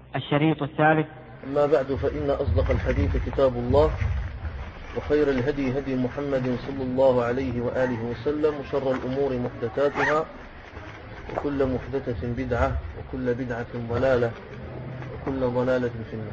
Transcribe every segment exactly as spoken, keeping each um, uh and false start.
الشريط الثالث. أما بعد، فإن أصدق الحديث كتاب الله، وخير الهدي هدي محمد صلى الله عليه وآله وسلم، وشر الأمور محدثاتها، وكل محدثة بدعة، وكل بدعة ضلالة، وكل ضلالة في النار.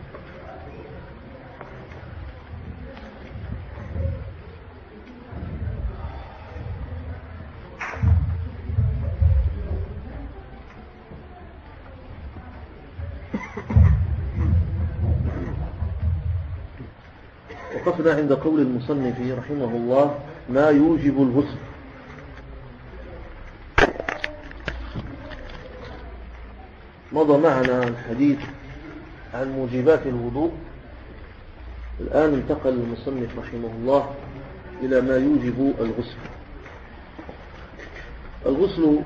وقفنا عند قول المصنف رحمه الله: ما يوجب الغسل. مضى معنا الحديث عن موجبات الوضوء. الآن انتقل المصنف رحمه الله إلى ما يوجب الغسل. الغسل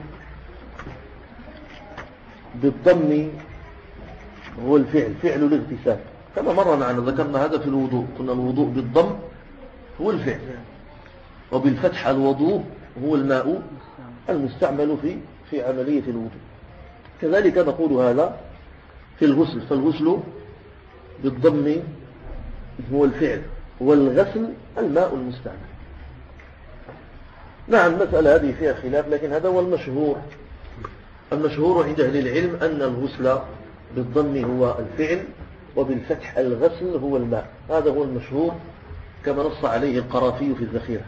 بالضم هو الفعل، فعل الاغتسال، كما مر معنا ذكرنا هذا في الوضوء، قلنا الوضوء بالضم هو الفعل، وبالفتح الوضوء هو الماء المستعمل في في عملية الوضوء. كذلك نقول هذا في الغسل، فالغسل بالضم هو الفعل، والغسل الماء المستعمل. نعم، المسألة هذه فيها خلاف، لكن هذا هو المشهور. المشهور عند أهل العلم أن الغسل بالضم هو الفعل، وبالفتح الغسل هو الماء. هذا هو المشهور كما نص عليه القرافي في الذخيرة.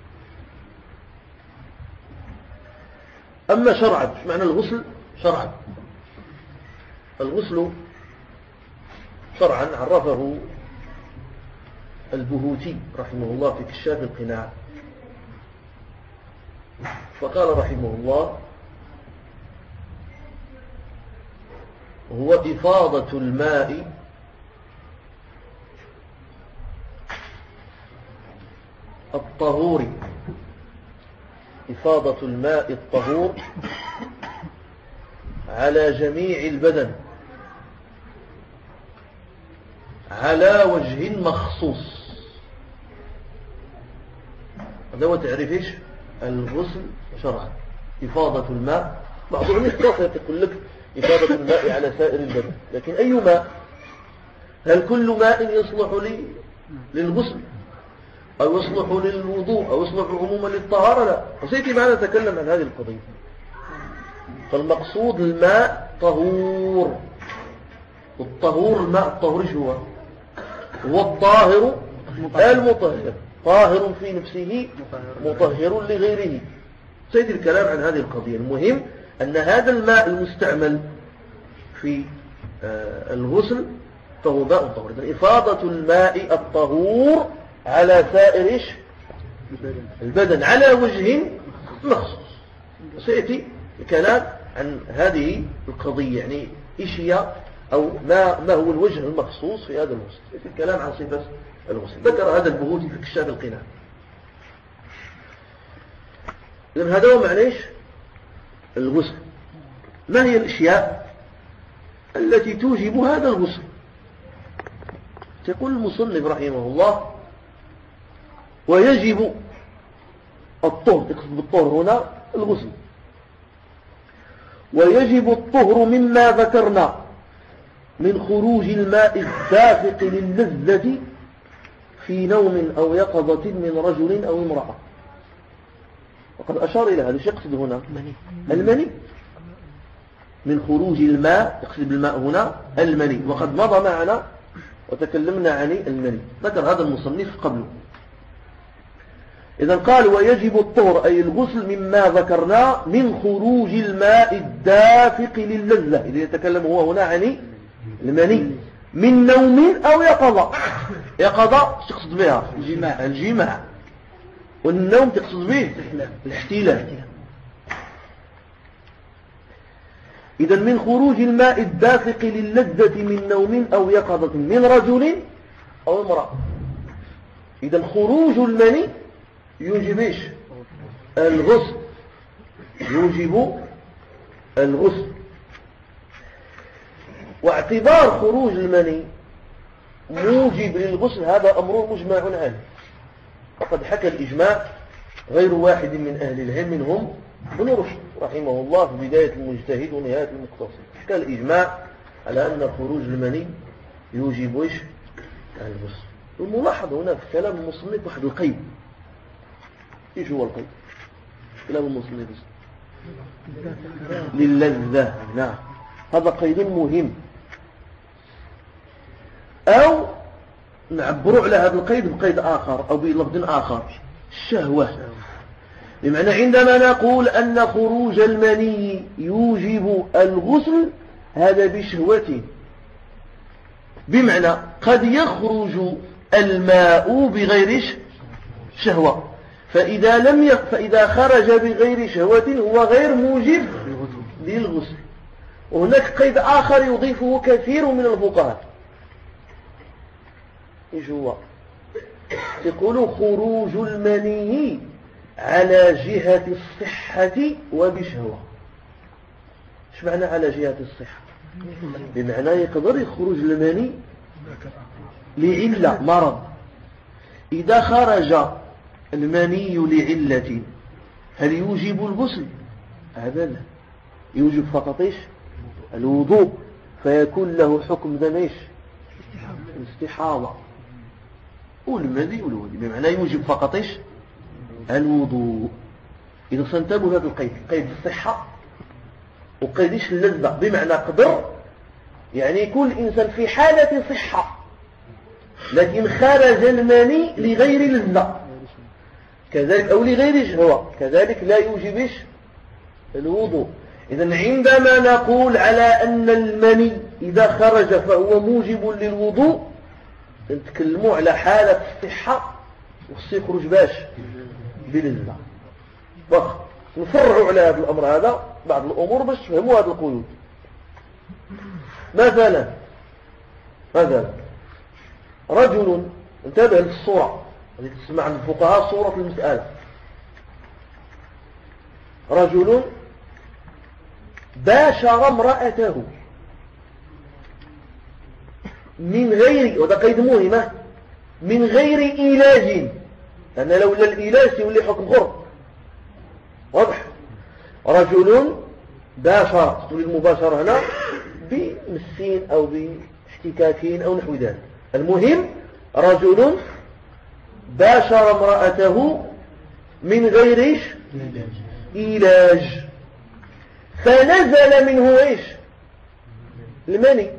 أما شرعا، ايش معنى الغسل شرعا؟ الغسل شرعا عرفه البهوتي رحمه الله في كشاف القناع، فقال رحمه الله: هو إفاضة الماء الطهور، إفاضة الماء الطهور على جميع البدن على وجه مخصوص. هذا هو تعريف ايش الغسل شرعا، إفاضة الماء. بعضهم يختصر يقول لك إفاضة الماء على سائر البدن، لكن أي ماء؟ هل كل ماء يصلح لي للغسل أو يصلح للوضوء أو يصلح عموما للطهارة؟ لا. وسيأتي معنا نتكلم عن هذه القضية. فالمقصود الماء طهور، والطهور الماء الطهور ايش هو؟ هو الطاهر المطهر، طاهر في نفسه مطهر لغيره. سيأتي الكلام عن هذه القضية. المهم أن هذا الماء المستعمل في الغسل فهو ماء طهور. إفاضة الماء الطهور على سائر إيش البدن على وجه مخصوص. سيأتي الكلام عن هذه القضية، يعني إيش هي أو ما ما هو الوجه المخصوص في هذا الغسل. سيأتي الكلام عن صفة الغسل. ذكر هذا البهوتي في كشاف القناع. لأن هذا هو معنى إيش الغسل. ما هي الأشياء التي توجب هذا الغسل؟ يقول المصنف رحمه الله: ويجب الطهر، يقصد بالطهر هنا الغسل، ويجب الطهر مما ذكرنا من خروج الماء الدافق للذة في نوم أو يقظة من رجل أو امرأة. وقد أشار إلى هذا. يقصد هنا المني، من خروج الماء، يقصد بالماء هنا المني، وقد مضى معنا وتكلمنا عن المني، ذكر هذا المصنف قبله. إذا قال: ويجب الطهر أي الغسل مما ذكرنا من خروج الماء الدافق للذة. إذا يتكلم هو هنا عن المني من نوم أو يقظة. يقظة تقصد بها الجماع, الجماع. والنوم تقصد به الاحتلال. إذا من خروج الماء الدافق للذة من نوم أو يقظة من رجل أو امرأة. إذا خروج المني يوجب ايش الغسل، يوجب الغسل. واعتبار خروج المني موجب للغسل هذا أمر مجمع عليه. وقد حكى الإجماع غير واحد من أهل العلم منهم ابن رشد رحمه الله في بداية المجتهد ونهاية المقتصد. حكى الإجماع على أن خروج المني يوجب إيش الغسل. الملاحظ هنا في كلام المصنف واحد القيد. إيش هو القيد؟ كلام المصنف للذة. نعم هذا قيد مهم. أو نعبروا على هذا القيد بقيد آخر أو بلفظ آخر، الشهوة. بمعنى عندما نقول أن خروج المني يوجب الغسل هذا بشهوة، بمعنى قد يخرج الماء بغير شهوة، فإذا لم يخ... فإذا خرج بغير شهوة هو غير موجب للغسل. وهناك قيد آخر يضيفه كثير من الفقهاء، إيش هو؟ يقول خروج المني على جهة الصحة وبشهوة. ايش معنى على جهة الصحة؟ بمعنى يقدر يخرج المني لعلة مرض. إذا خرج المني لعلة هل يوجب الغسل؟ هذا لا، يوجب فقط ايش الوضوء، فيكون له حكم ذنيش الاستحاضة والمذي والودي، بمعنى يوجب فقط ايش الوضوء. إذا سنتبه هذا القيد، قيد الصحة وقيد ايش اللذة، بمعنى قدر يعني يكون الإنسان في حالة صحة لكن خرج المني لغير لذة كذلك أو لغير شهوة، كذلك لا يوجب ايش الوضوء. إذن عندما نقول على أن المني إذا خرج فهو موجب للوضوء نتكلموا على حالة الصحة وخص يخرج باش بلذة. فقط نفرعوا على هذا الأمر هذا بعض الأمور باش تفهموا هذا القيود. مثلا مثلا رجل، انتبه للصورة التي تسمع عند الفقهاء صورة المسألة. رجل باشر امرأته من غير، وده قيد مهمة، من غير إيلاج، لأن لولا الإيلاج يولي حكم غر واضح. رجل باشر، تقول المباشرة هنا بمسين أو باحتكاكين أو نحو ذلك. المهم رجل باشر امرأته من غير إيش إيلاج، فنزل منه إيش المني،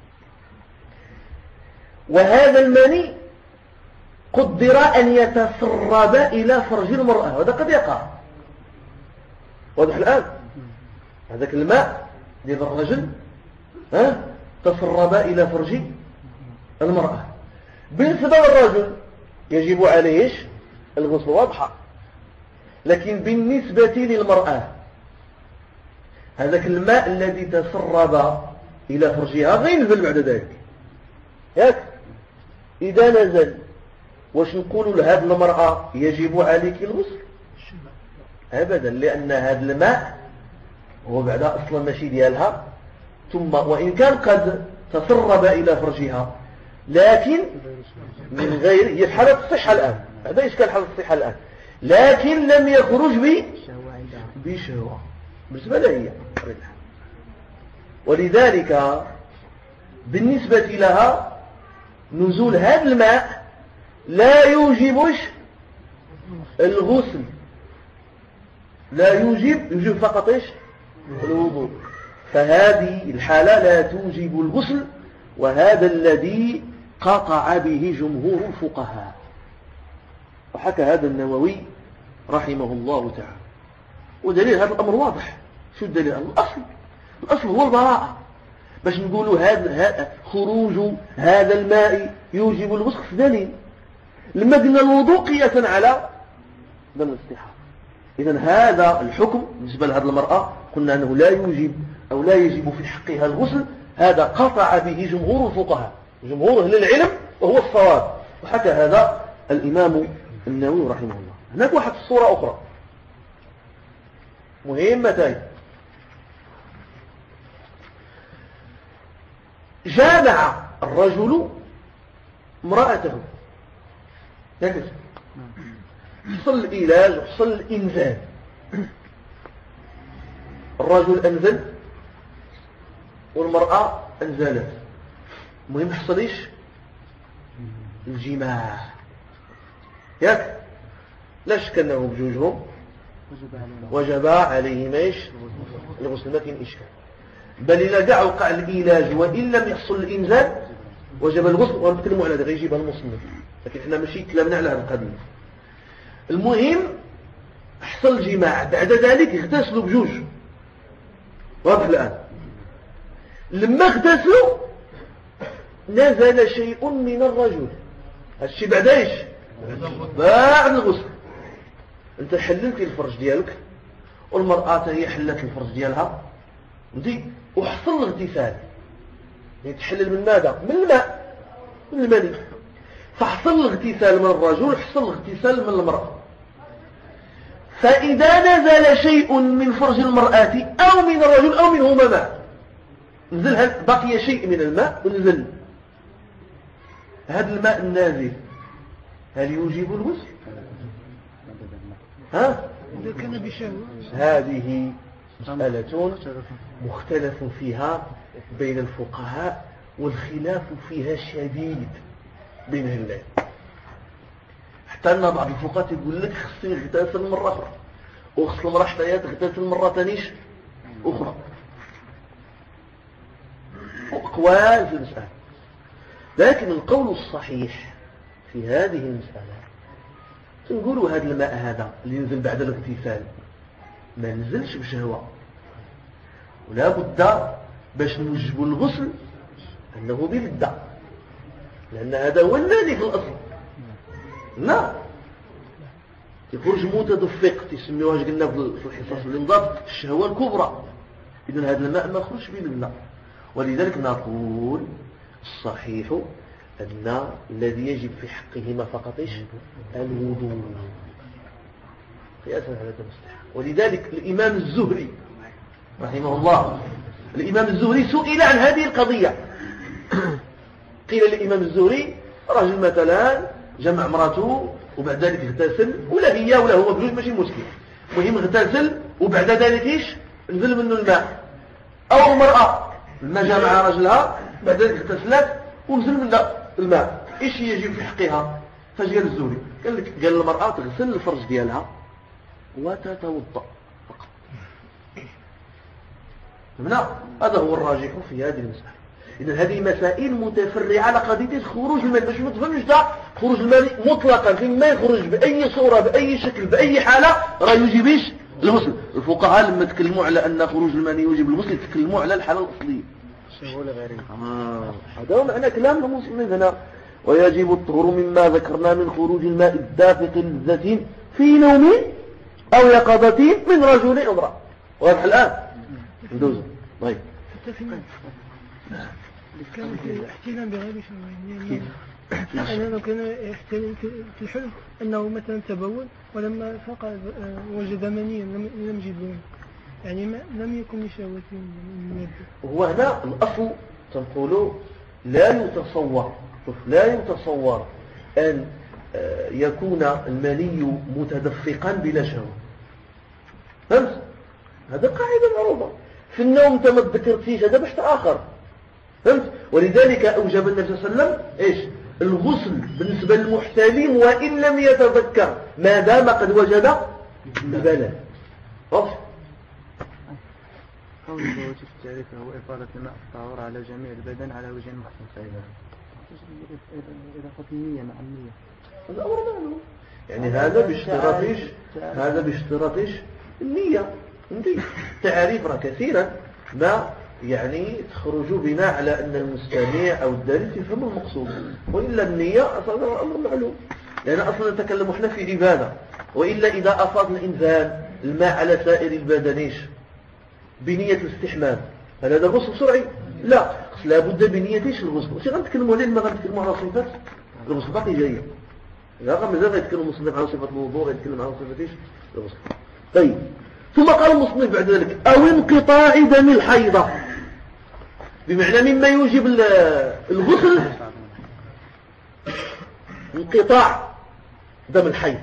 وهذا المني قدر أن يتسرب إلى فرج المرأة، وهذا قد يقع واضح الآن. هذاك الماء ديال الرجل ها تسرب إلى فرج المرأة. بالنسبة للرجل يجب عليه إيش الغسل واضحة، لكن بالنسبة للمرأة هذاك الماء الذي تسرب إلى فرجها غير ينزل بعد ذلك ياك. إذا نزل واش نقولوا لهذه المرأة يجب عليك الغسل؟ أبدا، لأن هذا الماء هو بعد أصلا ماشي ديالها، ثم وإن كان قد تسرب إلى فرجها لكن من غير، هي في حالة الصحة الآن، هذا إشكال حالة الصحة الآن، لكن لم يخرج بشهوة بالنسبة لها هي. ولذلك بالنسبة لها نزول هذا الماء لا يوجب الغسل، لا يوجب يوجب فقط ايش الوضوء. فهذه الحالة لا توجب الغسل، وهذا الذي قطع به جمهور الفقهاء، وحكى هذا النووي رحمه الله تعالى. ودليل هذا الأمر واضح. شو الدليل؟ الأصل الأصل هو البراءة. باش نقولوا هذا خروج هذا الماء يوجب الغسل دليل. لما قلنا الوضوء قياسا على دم الاستحاضة، إذن هذا الحكم بالنسبة لهذه المرأة قلنا أنه لا يوجب أو لا يجب في حقها الغسل، هذا قطع به جمهور الفقهاء، جمهور أهل العلم، وهو الصواب. وحكى هذا الإمام النووي رحمه الله. هناك واحد الصورة أخرى مهمة تاني. جامع الرجل امرأته، ركز، حصل الإيلاج وحصل الإنزال. الرجل أنزل والمرأة انزلت، المهم حصليش الجماع ياك، لا شك انه بجوجهم وجب عليهم ايش الغسل، ما كاين اشكال. بل اذا كاع وقع العلاج وان لم يحصل الانزال وجب الغسل، ونتكلموا على هذا غيجيبها المصنف، لكن احنا ماشي كلامنا على هذا القضيه. المهم حصل الجماع، بعد ذلك اغتسلوا بجوج، واضح الان. لما اغتسلوا نزل شيء من الرجل، هادشي بعد ايش؟ بعد الغسل. انت حللتي الفرج ديالك والمرأة هي حلت الفرج ديالها ودي وحصل الاغتسال، يعني تحلل من ماذا؟ من الماء، من المني. فحصل الاغتسال من الرجل، حصل الاغتسال من المرأة. فإذا نزل شيء من فرج المرأة أو من الرجل أو منهما ماء، نزل هل بقي شيء من الماء ونزل هذا الماء النازل، هل يوجب الغسل؟ ها؟ إذا كان بشهوة. هذه مسألة مختلف فيها بين الفقهاء، والخلاف فيها شديد بين أهل العلم. حتى أن بعض الفقهاء يقول لك خصني يغتسل مرة أخرى، وخص المرأة حتى تغتسل مرة ثانية أخرى. أقوال في المسألة، لكن القول الصحيح في هذه المسألة نقولوا هذا الماء هذا اللي ينزل بعد الاغتسال ما نزلش بشهوة، ولا بد باش نوجبوا الغسل أنه بلدة، لأن هذا هو الذي في الأصل. لا يخرج متدفق، تسميوها قلنا في الحصص الانضباط الشهوة الكبرى، إذن هذا الماء ما خرج بلدة. ولذلك نقول الصحيح أن الذي يجب في حقهما فقط إيش؟ الوضوء قياسا على هذا المستحق. ولذلك الإمام الزهري رحمه الله، الإمام الزهري سئل عن هذه القضية، قيل للإمام الزهري رجل مثلا جمع امراته وبعد ذلك اغتسل، ولا هي ولا هو بجوج ماشي مشكل، المهم اغتسل وبعد ذلك إيش؟ نزل منه الماء. أو المرأة لما جمع رجلها بعد ذلك اغتسلت ونزل منها الماء، إيش يجب في حقها؟ فاش قال الزهري؟ قال لك قال المرأة تغسل الفرج ديالها وتتوضأ فقط. هنا هذا هو الراجح في هذه المسألة. إذن هذه مسائل متفرعة على قضية خروج الماء، باش ما تفهمش ده خروج الماء مطلقا، فيما يخرج بأي صورة بأي شكل بأي حالة راه يجب ايش؟ الغسل. الفقهاء لما تكلموا على أن خروج الماء يوجب الغسل تكلموا على الحالة الأصلية. آه. هذا هو معنى كلام المصنف هنا، ويجب الطهور مما ذكرنا من خروج الماء الدافق لذة في نوم أو يقظة من رجل امرأة. واضح الآن؟ ندوز. طيب. كان احتلام بغير شهوة، يعني أنه كان يحتلم في الحلم أنه مثلا تبول ولما فقد وجد منيا لم يجد لون، يعني ما لم يكن لشهوة من يده. هو هنا الأصل تنقول لا يتصور لا يتصور أن يكون المني متدفقا بلا شهوة. فهمت؟ هذا قاعدة معروفة. في النوم انت ما تذكرتيش، هذا بحث آخر. فهمت؟ ولذلك أوجب النبي صلى الله عليه وسلم إيش؟ الغسل بالنسبة للمحتلم وإن لم يتذكر ما دام قد وجد البلد. واضح؟ قول الزواج في التعريف هو إفادة الماء الطهور على جميع البدن على وجه محسن سائلة. إضافة النية مع النية. هذا أمر معلوم. يعني هذا باشتراط إيش؟ هذا باشتراط إيش؟ النية. عندي تعريف راه كثيرا ما يعني تخرج بنا على أن المستمع أو الدارس يفهم المقصود، وإلا النية أصلا أمر معلوم، لأن أصلا نتكلم احنا في عبادة. وإلا إذا أفاض الإنسان الماء على سائر البدن بنية الاستحمام هل هذا غسل شرعي؟ لا، لا بد بنية ايش الغسل. وش غنتكلموا عليه لما غنتكلموا على صفات الغسل باقي جايه. إذا قام مازال يتكلم المصنف على صفة الوضوء يتكلم على صفة ايش الغسل. طيب، ثم قال المصنف بعد ذلك أو انقطاع دم الحيضة، بمعنى مما يوجب الغسل انقطاع دم الحيض.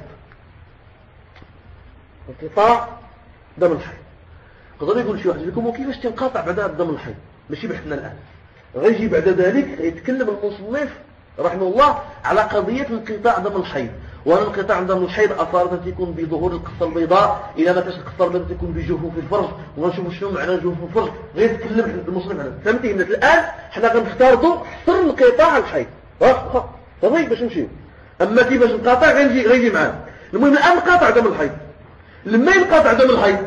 انقطاع دم الحيض قدر يقول شي واحد لكم وكيفاش تنقطع بعد دم الحيض؟ ماشي بحثنا الآن. غيجي بعد ذلك يتكلم المصنف رحمه الله على قضية انقطاع دم الحيض، وأن انقطاع دم الحيض أثارة تكون بظهور القصة البيضاء، إلى ما تشك القصة البيضاء تكون بجفوف الفرج، ونشوف شنو معنى جفوف الفرج. غير يتكلم المصنف عنه. فهمتي؟ من الآن حنا غنفترضوا حصر انقطاع الحيض. واخا طيب باش نمشيو. أما كيفاش نقاطع غيجي غيجي معانا. المهم الآن نقاطع دم الحيض. لما ينقطع دم الحيض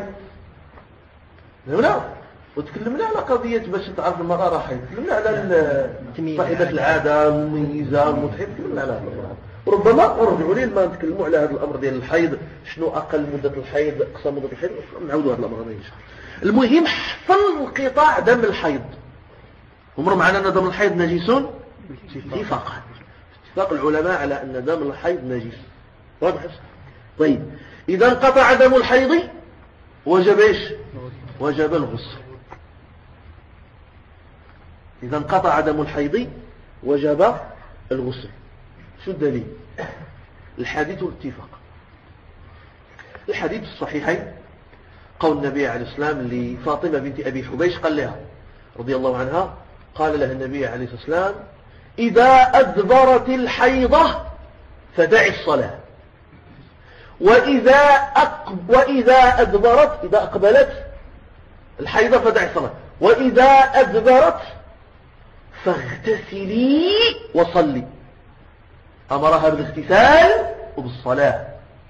هنا وتكلمنا على قضية باش تعرف المرأة راه حيض، تكلمنا على صاحبة العادة المميزة المتحف، تكلمنا على هذا الأمر. وربما نرجعوا ليه ما نتكلموا على هذا الأمر ديال الحيض، شنو أقل مدة الحيض، أقصى مدة الحيض، نعاودوا هذا الأمر هذا إن شاء الله. المهم حصل انقطاع دم الحيض. ومر معنا أن دم الحيض نجس اتفاقا، اتفاق العلماء على أن دم الحيض نجس. واضح؟ طيب إذا انقطع دم الحيض وجب إيش؟ وجب الغسل. إذا انقطع دم الحيض وجب الغسل. شو الدليل؟ الحديث الاتفاق. الحديث الصحيحين قول النبي عليه السلام لفاطمة بنت أبي حبيش، قال لها رضي الله عنها، قال لها النبي عليه السلام: إذا أدبرت الحيضة فدعي الصلاة، وإذا أقب وإذا أدبرت إذا أقبلت الحيضة فدعي الصلاة، وإذا أدبرت فاغتسلي وصلي. أمرها بالاغتسال وبالصلاة.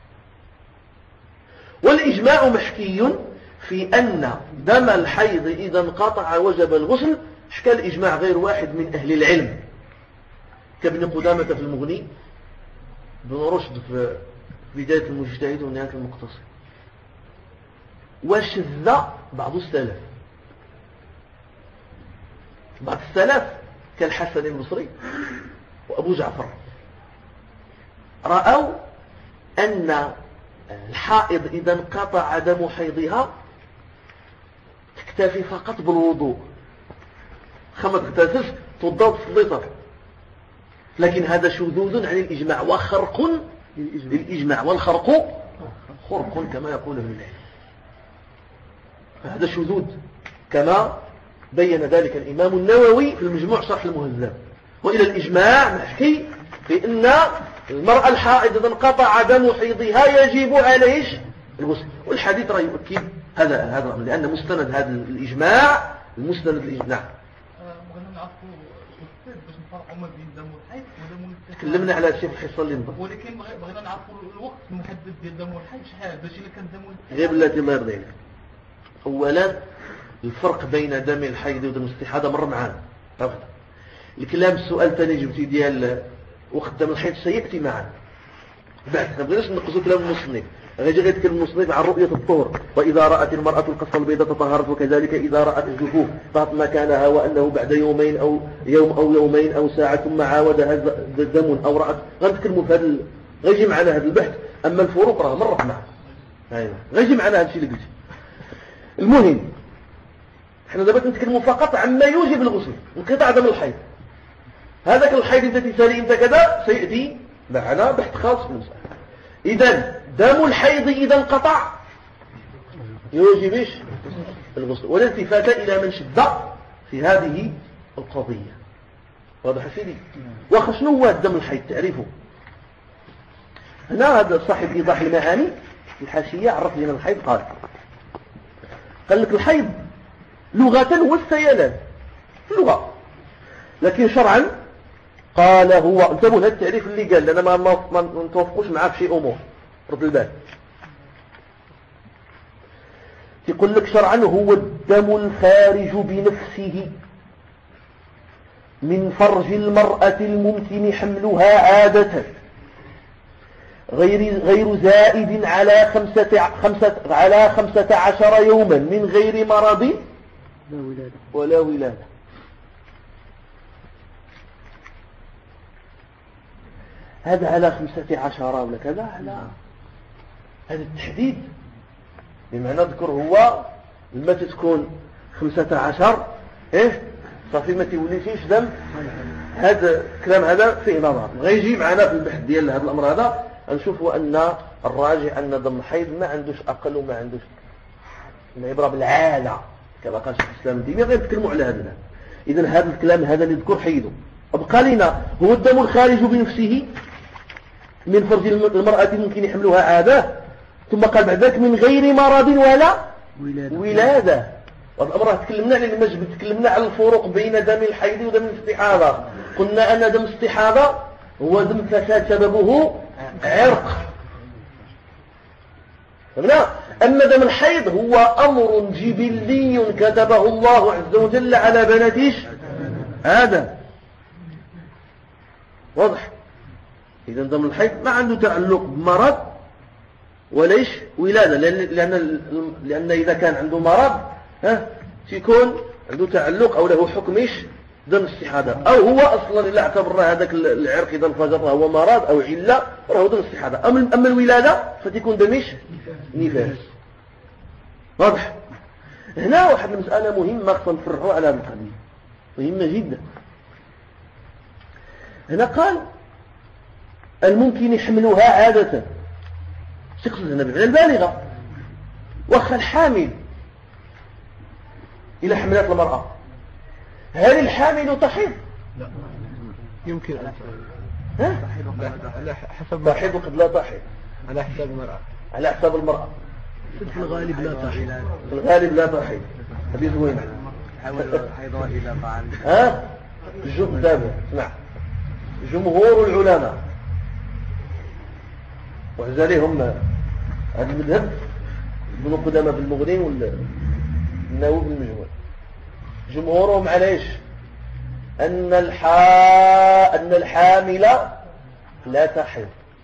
والإجماع محكي في أن دم الحيض إذا انقطع وجب الغسل. حكى الإجماع غير واحد من أهل العلم، كابن قدامة في المغني، ابن رشد في بداية المجتهد ونهاية المقتصد، وشذ بعض السلف. بعض السلف كالحسن البصري وأبو جعفر رأوا أن الحائض إذا انقطع دم حيضها تكتفي فقط بالوضوء، خمس اغتسلش توضا وتصلي. لكن هذا شذوذ عن الإجماع وخرق للإجماع، والخرق خرق كما يقول ابن العلم. هذا شذوذ كما بين ذلك الإمام النووي في المجموع شرح المهذب. وإلى الإجماع نحكي بأن المرأة الحائض إذا انقطع دم حيضها يجب عليه الغسل. والحديث رأي يؤكد هذا هذا لأن مستند هذا الإجماع المستند الإجماع. تكلمنا على الشيء في الحصة اللي انضم، ولكن بغينا نعرفوا الوقت المحدد ديال دم الحيض شحال باش الا كان دم غير التي الله يرضي عليك. اولا الفرق بين دم الحيض ودم الاستحاضة مر معانا. الكلام السؤال ثاني جبتي ديال وقت دم الحيض سيأتي معنا بعد. ما بغيناش نقصوا كلام المصنف، غيجي غير يتكلم المصنف عن رؤية الطهر. وإذا رأت المرأة القصة البيضاء تطهرت، وكذلك إذا رأت الجفوف طهرت مكانها، وأنه بعد يومين أو يوم أو يومين أو ساعة ثم عاودها دم أو رأت. غنتكلموا في هذا، غيجي معنا هذا البحث. أما الفروق راه مرت معنا، أيوة غيجي معنا هذا الشيء اللي قلت. المهم احنا دابا نتكلموا فقط عما يوجب الغسل، انقطاع دم الحيض. هذاك الحيض انت تسالي انت كذا سيأتي معنا بحث خاص في المسألة. إذن دم الحيض إذا انقطع يوجب ايش؟ الغسل، ولا التفات إلى من شد في هذه القضية. واضح سيدي؟ واخا شنو هو دم الحيض تعريفه؟ هنا هذا صاحب إيضاح المعاني الحاشية عرف لنا الحيض. قال قال لك الحيض لغة هو السيلان لغة، لكن شرعا قال هو، انتبهوا هذا التعريف اللي قال لأنا ما ما نتوافقوش معاه في شيء أمور، رد البال. يقول لك شرعا هو الدم الخارج بنفسه من فرج المرأة الممكن حملها عادة، غير غير زائد على خمسة خمسة على خمسة عشر يوما من غير مرض ولا ولادة. هذا على خمسة عشر ولا كذا، على هذا التحديد بمعنى ذكر هو لما تكون خمسة عشر ايه صافي ما توليش دم. هذا الكلام هذا فيه نظر، غيجي معنا في البحث ديال هذا الامر هذا. نشوفوا ان الراجح ان دم الحيض ما عندوش اقل وما عندوش، العبره بالعاده كما قال شيخ الإسلام ابن تيمية غير نتكلموا على هذا. إذن هذا الكلام هذا اللي ذكر حيده. أبقى لنا هو الدم الخارج بنفسه من فرج المرأة ممكن يحملها عادة، ثم قال بعد ذلك من غير مرض ولا ولادة, ولادة. والأمر تكلمنا على المجد، تكلمنا على الفروق بين دم الحيض ودم الاستحاضة. قلنا أن دم الاستحاضة هو دم فساد سببه عرق، فهمنا؟ أما دم الحيض هو أمر جبلي كتبه الله عز وجل على بنات آدم. واضح؟ إذا دم الحيض ما عنده تعلق بمرض وليش ولادة، لأن, لأن, لأن إذا كان عنده مرض ها يكون عنده تعلق أو له حكمش دم استحاضة، أو هو أصلا إلا اعتبر هذاك العرق إذا انفجر هو مرض أو علة فهو دم استحاضة. أما, أما الولادة فتكون دمش نفاس. واضح؟ هنا واحد المسألة مهمة خصنا نفرعوا على هذه القضية، مهمة جدا. هنا قال الممكن يحملها عادة، يقصد هنا بمعنى البالغة، وخ الحامل إلى حملات المرأة، هل الحامل تحيض؟ لا يمكن أن ها؟ على حسب تحيض وقد لا تحيض، على حساب المرأة، على حساب المرأة. في الغالب لا تحيض، في الغالب لا تحيض. هذه زوينة. حيضها إلى طعام. ها؟ الجمهور تابع. اسمع، جمهور العلماء وعزالهم هذا المذهب ابن قدامة في المغني والنووي في المجموع، جمهورهم على ايش؟ ان الحا ان الحامل لا تحيض.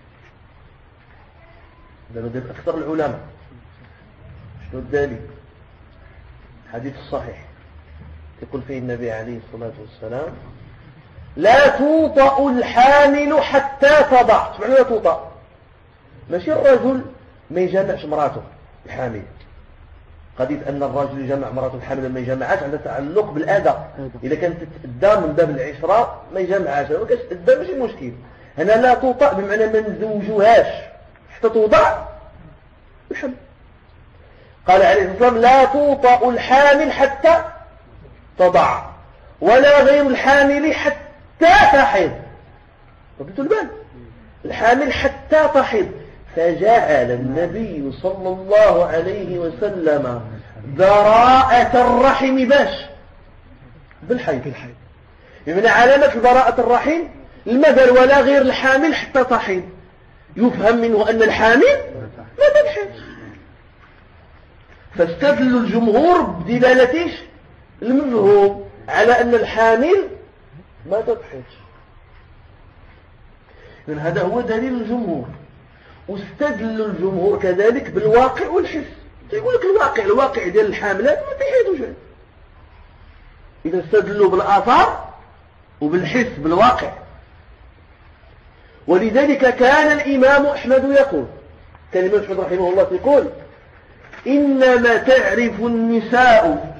هذا مذهب اكثر العلماء. شنو الدليل؟ الحديث الصحيح يقول فيه النبي عليه الصلاة والسلام لا توطأ الحامل حتى تضع. معنى لا توطأ؟ ماشي الرجل ما يجمعش مراته الحامل. قضية أن الرجل يجمع مراته الحامل ما يجمعهاش عندها تعلق بالأذى. إذا كانت تتأدى من باب العشرة ما يجمعهاش، ما كانش تتأدى ماشي مشكل. هنا لا توطأ بمعنى ما نزوجوهاش حتى توضع الحمل. قال عليه الصلاة والسلام لا توطأ الحامل حتى تضع ولا غير الحامل حتى تحيض. ردتوا البال؟ الحامل حتى تحيض. فجعل النبي صلى الله عليه وسلم براءة الرحم باش بالحيض. بمعنى علامة براءة الرحم المدر ولا غير الحامل حتى تحيض. يفهم منه أن الحامل ما تحيض. فاستدل الجمهور بدلالة المفهوم على أن الحامل ما تحيض. إذن هذا هو دليل الجمهور. واستدل الجمهور كذلك بالواقع والحس. يقول لك الواقع الواقع ديال الحاملات ما تحيضوش. إذا استدلوا بالآثار وبالحس بالواقع. ولذلك كان الإمام أحمد يقول، كان الإمام أحمد رحمه الله يقول إنما تعرف النساء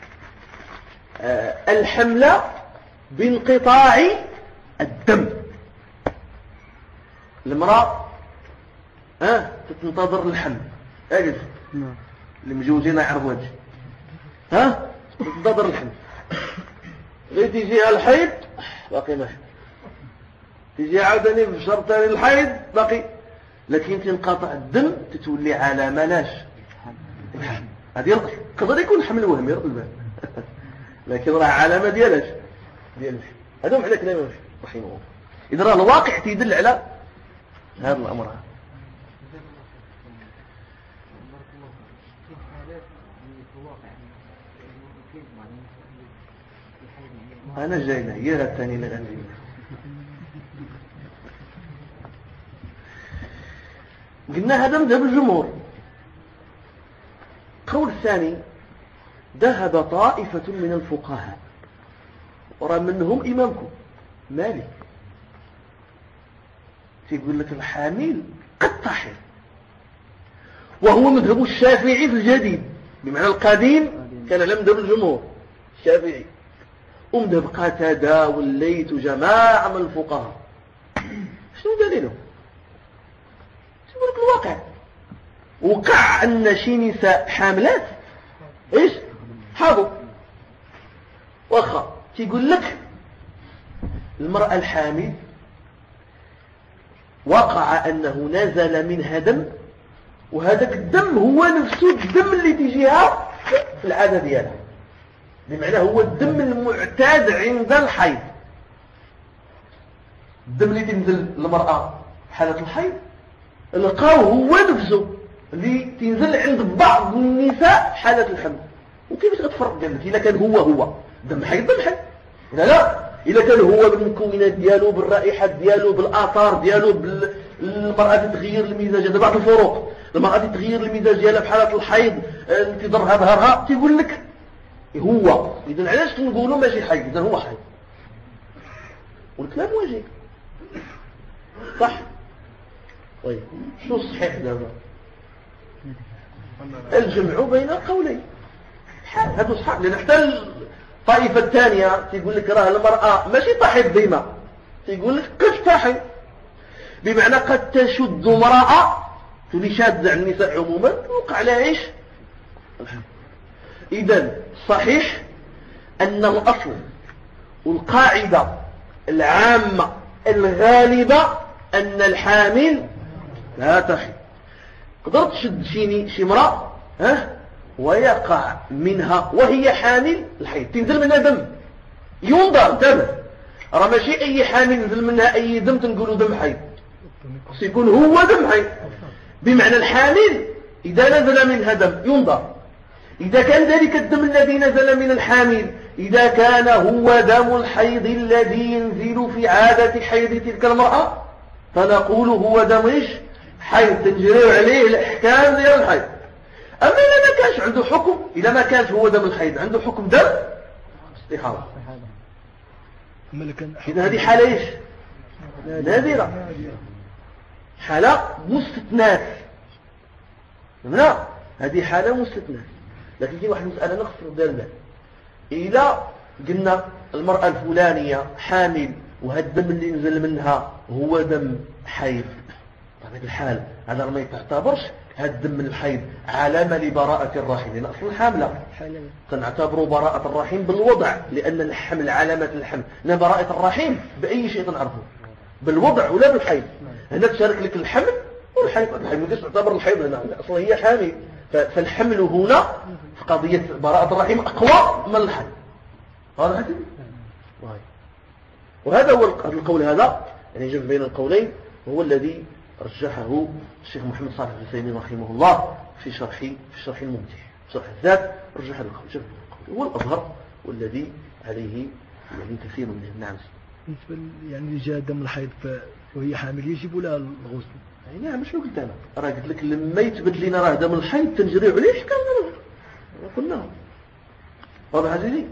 الحمل بانقطاع الدم. المرأة ها تنتظر الحمل، اجلس اللي مجوزين يعرفوا هادشي، ها تنتظر الحمل، غير تيجيها الحيض باقي ماشي، تيجي عاوداني في شهر ثاني الحيض باقي، لكن تنقطع الدم تتولي علامة لاش هذه الأصل. يقدر يكون حمل وهمي رد البال لكن راه علامة ديالاش ديال هذا معنى كلام رحمه الله. إذا راه الواقع تيدل على هذا الأمر. أنا جاينا يا الثاني لغنزي. قلنا هذا مذهب الجمهور. القول الثاني ذهب طائفة من الفقهاء ورى منهم إمامكم مالك، يقول لك الحامل قد تحيض، وهو مذهب الشافعي في الجديد، بمعنى القديم كان على مذهب الجمهور الشافعي، ومذهب قتادة والليث وجماعة من الفقهاء. شنو دليلهم؟ يقول لك الواقع وقع أن شي نساء حاملات إيش حاضر واخا تيقول لك المرأة الحامل وقع أنه نزل منها دم، وهذاك الدم هو نفسه الدم اللي تيجيها في العادة ديالها، بمعنى هو الدم المعتاد عند الحيض. الدم اللي تنزل للمرأة حالة الحيض لقاو هو نفسه اللي تنزل عند بعض النساء حالة الحمل. وكيف تتفرق بين إذا كان هو هو دم حيض دم حيض لا لا، إذا كان هو بالمكونات ديالو بالرائحة ديالو بالآثار ديالو بالمرأة تتغير المزاج. هذا بعض الفروق، المرأة تتغير المزاج ديالها في حالة الحيض تضرها ظهرها تقول لك هو. إذا علاش نقولوا ماشي حيض؟ إذا هو حيض والكلام واجه صح. طيب شو الصحيح دابا؟ الجمع بين القولين هذا صح، لأن حتى الطائفة الثانية تقول لك راه المرأة ماشي تحيض ديما، تقول لك قد تحيض، بمعنى قد تشد امرأة تولي شاذة عن النساء عموما توقع عليها ايش؟ إذا صحيح أن الأصل والقاعدة العامة الغالبة أن الحامل لا تحيض. قدرت تشد شيني شي امرأة ها ويقع منها وهي حامل الحيض تنزل منها دم ينظر دم، راه ماشي أي حامل ينزل منها أي دم تنقولوا دم حيض، سيكون هو دم حيض. بمعنى الحامل إذا نزل منها دم ينظر، إذا كان ذلك الدم الذي نزل من الحامل إذا كان هو دم الحيض الذي ينزل في عادة حيض تلك المرأة فنقول هو دم إيش؟ حيض، تنجري عليه الأحكام ديال الحيض. أما إذا ما كانش عنده حكم، إذا ما كانش هو دم الحيض عنده حكم دم استحاضة، إذا هذه حالة إيش؟ نادرة، حالة مستثناة. لا هذه حالة مستثناة. لكن في واحد مسألة نخص دالنا، إذا قلنا المرأة الفلانية حامل وهذا الدم اللي نزل منها هو دم حيض، طبعا الحال هذا ما يتعتبرش هذا الدم من الحيض علامة لبراءة الرحم، لأن أصل حاملة تنعتبر براءة الرحم بالوضع، لأن الحمل علامة الحمل. لأن براءة الرحم بأي شيء تنعرفه، بالوضع ولا بالحيض. هنا تشارك لك الحمل والحيض، الحيض ما تعتبر الحيض هنا أصلا هي حامل، فالحمل هنا في قضية براءة الرحم أقوى من الحيض. هذا حسن. وهذا هو القول، هذا يعني جمع بين القولين هو الذي رجحه الشيخ محمد صالح العثيمين رحمه الله في شرح في شرح الممتع، شرح الذات رجح هذا القول، جمع القول هو الأظهر والذي عليه يعني كثير من الناس. بالنسبة يعني اللي جاء دم الحيض وهي حامل يجب لها الغسل؟ يعني نعم، شنو قلت أنا؟ راه قلت لك لما يثبت لنا راه دم الحيض تنجري عليه حكاية قلنا واضح عزيزي؟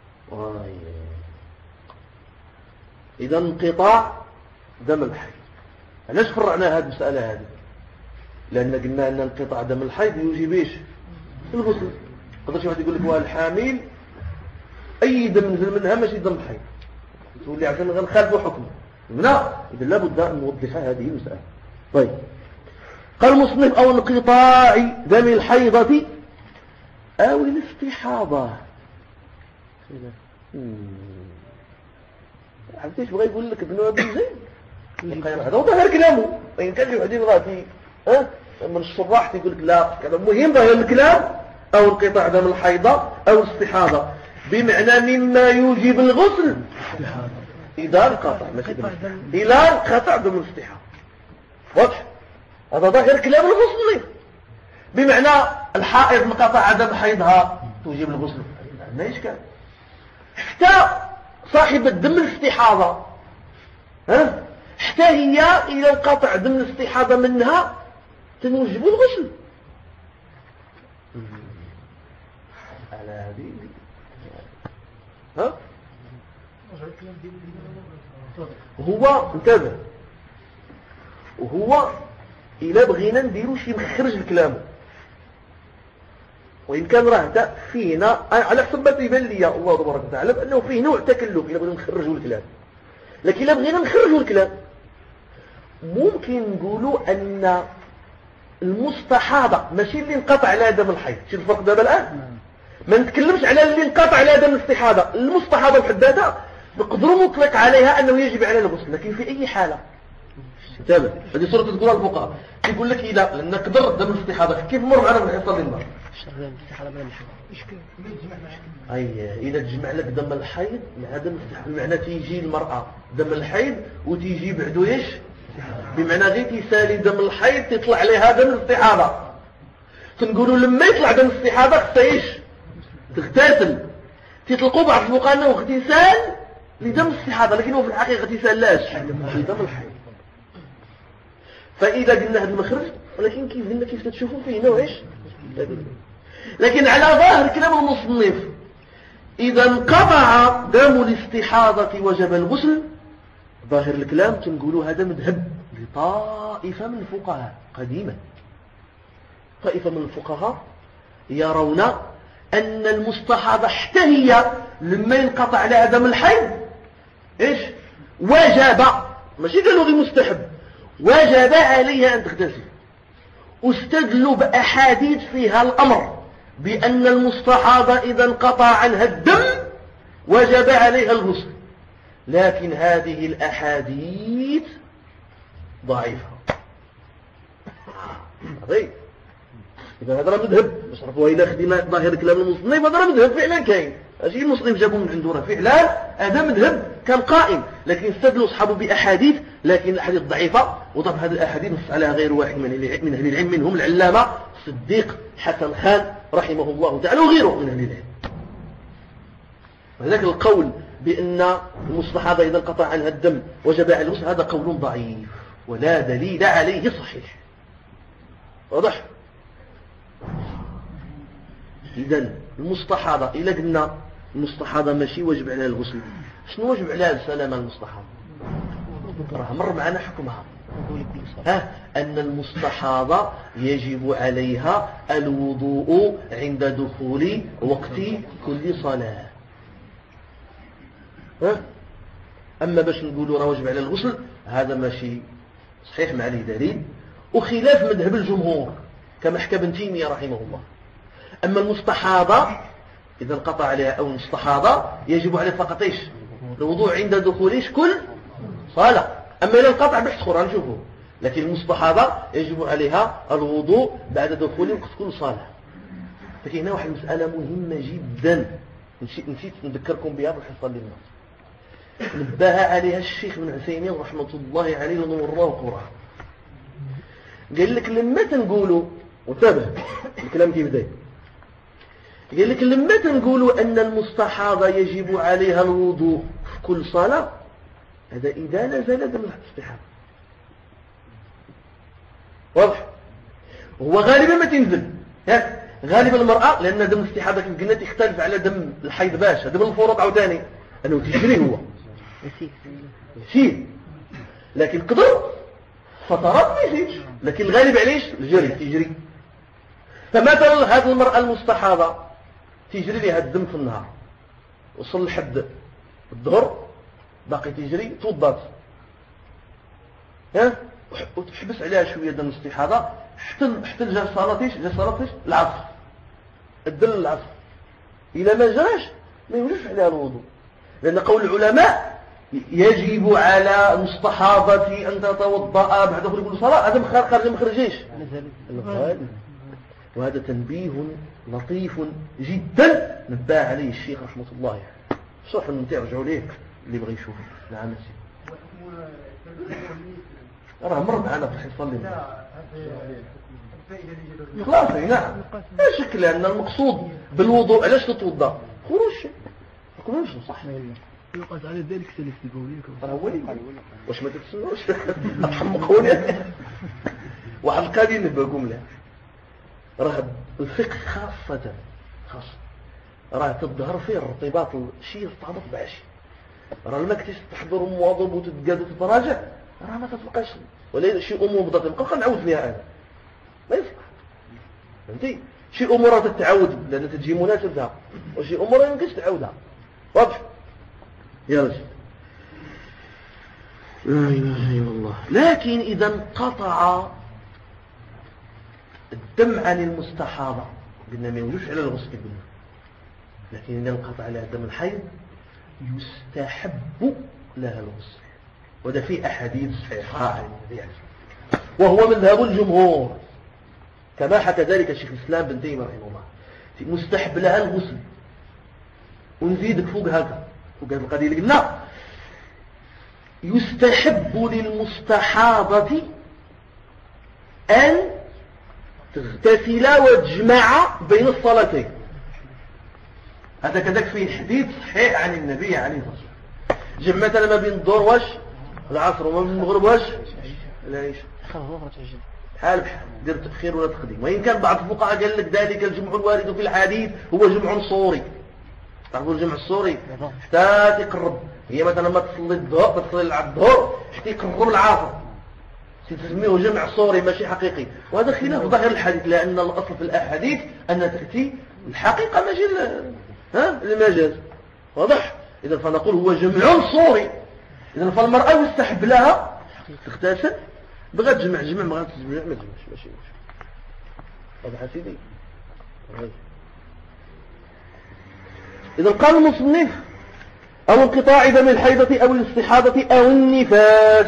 إذا انقطاع دم الحيض، علاش فرعنا هذه المسألة هذه؟ لأن قلنا أن انقطاع دم الحيض يوجب ايش؟ الغسل. قدر شي واحد يقول لك هو الحامل أي دم نزل منها ماشي دم الحيض، تقول لي عشان غنخالفوا حكمه. لا، إذا لابد أن نوضح هذه المسألة. طيب، قال المصنف أو انقطاع دم الحيضة أو الاستحاضة. عرفتيش بغى يقول لك ابن أبي زيد هذا هو ظاهر كلامه، وإن كان واحد يبغى في ها من الشراح يقول لك لا كذا مهم ظاهر الكلام أو انقطاع دم الحيضة أو الاستحاضة بمعنى مما يوجب الغسل إذا انقطع إذا انقطع دم الاستحاضة. واضح؟ هذا ظاهر كلام المصنف، بمعنى الحائض انقطع دم حيضها توجب الغسل، ما إشكال. حتى صاحب الدم الاستحاضة ها حتى هي إذا انقطع دم الاستحاضة منها تنوجب الغسل. على هذه ها هو انتبه، وهو إلا بغينا نديرو شي مخرج الكلام، وإن كان راه فينا على حسب ما تيبان لي الله تبارك وتعالى بأنه فيه نوع تكلف إلا بغينا نخرجوا الكلام. لكن إلا بغينا نخرجوا الكلام ممكن نقولوا أن المستحاضة ماشي اللي انقطع على دم الحيض. شوف الفرق دابا الآن، ما نتكلمش على اللي انقطع على دم الاستحاضة. المستحاضة بحد ذاتها نقدروا نطلق عليها أنه يجب على الغسل، لكن في أي حالة؟ تابع هذه صورة تقولها الفقهاء، يقول لك إذا نقدر دم الاستحاضة كيف مر معنا من حصة للمرء أي إذا تجمع لك دم الحيض مع دم الاستحاضة، بمعنى تيجي المرأة دم الحيض وتيجي بعدو إيش؟ بمعنى غير تيسالي دم الحيض تطلع عليها دم الاستحاضة. تنقولوا لما يطلع دم الاستحاضة خصها إيش؟ تغتسل. تطلقوا بعض الفقهاء أنه اغتسال لدم الاستحاضة، لكن هو في الحقيقة اغتسال لاش لدم الحيض. فإذا قلنا هذا المخرج، ولكن كيف قلنا كيف تشوفوا فيه نوع إيش؟ لكن على ظاهر كلام المصنف إذا انقطع دم الاستحاضة وجب الغسل، ظاهر الكلام تنقولوا هذا مذهب لطائفة من الفقهاء قديما. طائفة من الفقهاء يرون أن المستحاضة حتى هي لما ينقطع عليها دم الحيض إيش؟ وجب، ماشي قالوا غير مستحب، وجب عليها أن تغتسل. استدلوا بأحاديث فيها الأمر بأن المستحاضة إذا انقطع عنها الدم وجب عليها الغسل، لكن هذه الأحاديث ضعيفة. ضعيف. إذا هذا مذهب نصرفوها إلى خدمة ظاهر كلام المصنف، هذا مذهب فعلا كاين، أشي المصنف جابوا من عندنا فعلا هذا مذهب كان قائم، لكن استدلوا أصحابه بأحاديث، لكن الأحاديث ضعيفة. وطبعا هذه الأحاديث نص عليها غير واحد من أهل العلم، منهم العلامة صديق حسن خان رحمه الله تعالى وغيره من أهل العلم. وذلك القول بأن المستحاضة إذا انقطع عنها الدم وجب على الغسل هذا قول ضعيف ولا دليل عليه صحيح. واضح؟ إذا المستحاضة إلا قلنا المستحاضة ماشي واجب عليها الغسل، شنو واجب عليها السلامة المستحاضة؟ راه مر معنا حكمها، ها أن المستحاضة يجب عليها الوضوء عند دخول وقت كل صلاة. ها؟ أما باش نقولوا راه واجب عليها الغسل هذا ماشي صحيح، ما عليه دليل، وخلاف مذهب الجمهور كما حكى ابن تيمية رحمه الله. أما المستحاضة إذا انقطع عليها أو المستحاضة يجب عليها فقط إيش؟ الوضوء عند دخول إيش كل صلاة. أما إذا انقطع بحث أخرى نشوفه، لكن المستحاضة يجب عليها الوضوء بعد دخول وقت كل صلاة. لكن هنا واحد مسألة مهمة جدا نسيت نذكركم بها في الحصة اللي فاتت، نبه عليها الشيخ ابن عثيمين رحمة الله عليه ونوره قرآن. قال لك لما تنقولوا، وانتبه الكلام كيف بدأ، قال لك لما تنقولوا أن المستحاضة يجب عليها الوضوء في كل صلاة، هذا إذا نزل دم الاستحاضة. واضح؟ هو غالبا ما تنزل، ها غالبا المرأة لأن دم الاستحاضة كيف قلنا تختلف على دم الحيض باش دم الفروض عاوتاني أنه تجري هو يسير، لكن قدر فترات ما يزيدش، لكن الغالب عليش الجري تجري. فمثلا هذه المرأة المستحاضة تجري لها الدم في النهار وصل لحد الظهر باقي تجري توضات، ها وتحبس عليها شوية دم الاستحاضة حتى حتى جا صلاة ايش جا صلاة ايش العصر الدم العصر. إلى ما جراش ما يوجبش عليها الوضوء، لأن قول العلماء يجب على المستحاضة أن تتوضأ بعد دخول كل صلاة، هذا خارج مخرج ايش الغالب. وهذا تنبيه لطيف جدا نبه عليه الشيخ رحمة الله يعني. صح الممتع رجعوا ليه اللي بغي يشوفه. نعم راه مر معنا في الحصة اللي خلاص. نعم لا شك، لأن المقصود بالوضوء علاش تتوضا خروج حكم مش صح يقاس على ذلك سلف البوليك راه هو اللي واش ما تتسنوش تحمقوني. واحد القضيه نبغيكم لها، راه الفقه خاصة خاص راه تظهر فيه الارتباط شيء يرتبط بعشي. راه لما كنتي تحضر مواظب وتتقاد وتتراجع راه ما تتبقاش، ولا شي امور بدات نبقى نعاود فيها انا ما يصلح. فهمتي؟ شي امور تتعود لان تجي مناسبتها، وشي امور ما يمكنش تعاودها. واضح؟ يلا لا اله الا الله. لكن اذا انقطع الدم عن المستحاضة قلنا ما يوجبش على الغسل، قلنا لكن إذا انقطع عليها دم الحيض يستحب لها الغسل، وده في أحاديث صحيحة عن النبي عليه الصلاة والسلام، وهو مذهب الجمهور كما حكى ذلك الشيخ الإسلام بن تيمية رحمه الله. مستحب لها الغسل. ونزيدك فوق هذا فوق هذا القضية اللي قلنا يستحب للمستحاضة أن تغتسل وتجمع بين الصلاتين. هذا كذلك في حديث صحيح عن النبي عليه الصلاة والسلام. جمع مثلا ما بين الظهر واش العصر وما بين المغرب واش العشاء، حال بحال دير تأخير ولا تقديم. وإن كان بعض الفقهاء قال لك ذلك الجمع الوارد في الحديث هو جمع صوري. تعرفوا الجمع الصوري حتى تقرب، هي مثلا ما تصلي الظهر تصلي على الظهر حتى يقرب العصر، تسميه جمع صوري ماشي حقيقي. وهذا خلاف ظاهر الحديث، لأن الأصل في الأحاديث أن تأتي الحقيقة ماشي ها المجاز. واضح؟ إذا فنقول هو جمع صوري. إذا فالمرأة يستحب لها تغتسل، بغات تجمع جمع، بغات تجمع ما تجمعش ماشي ماشي. واضح سيدي؟ إذا قال المصنف أو انقطاع دم الحيضة أو الاستحاضة أو النفاس.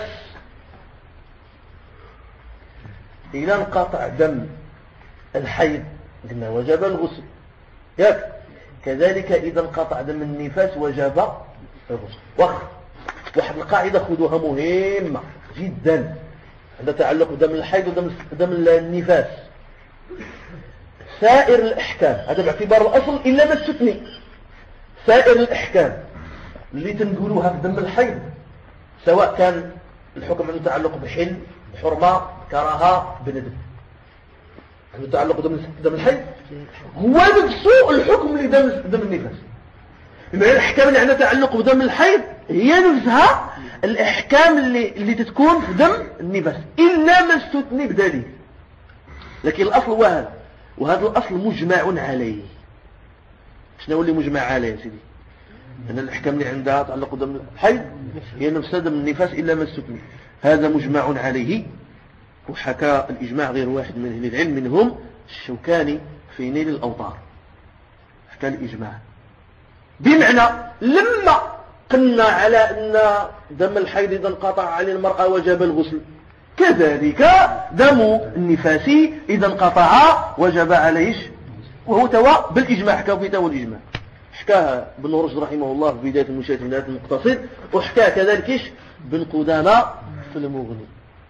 إذا انقطع دم الحيض قلنا وجب الغسل، ياك؟ كذلك إذا انقطع دم النفاس وجب الغسل. واحد القاعدة خذوها مهمة جدا عندها تعلق بدم الحيض ودم دم النفاس. سائر الأحكام هذا باعتبار الأصل إلا ما استثني. سائر الأحكام اللي تنقولوها في دم الحيض سواء كان الحكم عنده تعلق بحل بحرمة كراهة بندب، عنده تعلق بدم دم الحيض هو نفسه الحكم اللي دم دم النفاس. بما الأحكام اللي عندها تعلق بدم الحيض هي نفسها الأحكام اللي اللي تتكون في دم النفاس إلا ما استثني بدليل. لكن الأصل هو هذا، وهذا الأصل مجمع عليه. شنو اللي مجمع عليه يا سيدي؟ أن الأحكام اللي عندها تعلق بدم الحيض هي نفسها دم النفاس إلا ما استثني. هذا مجمع عليه، وحكى الإجماع غير واحد من أهل العلم منهم الشوكاني في نيل الأوطار، حكى الإجماع. بمعنى لما قلنا على أن دم الحيض إذا انقطع عن المرأة وجب الغسل، كذلك دم النفاس إذا انقطع وجب عليه، وهو توا بالإجماع، حكاه في توا الإجماع. حكاها ابن رشد رحمه الله في بداية المشاهد من بداية المقتصد، وحكاها كذلك بن قدامة في المغني.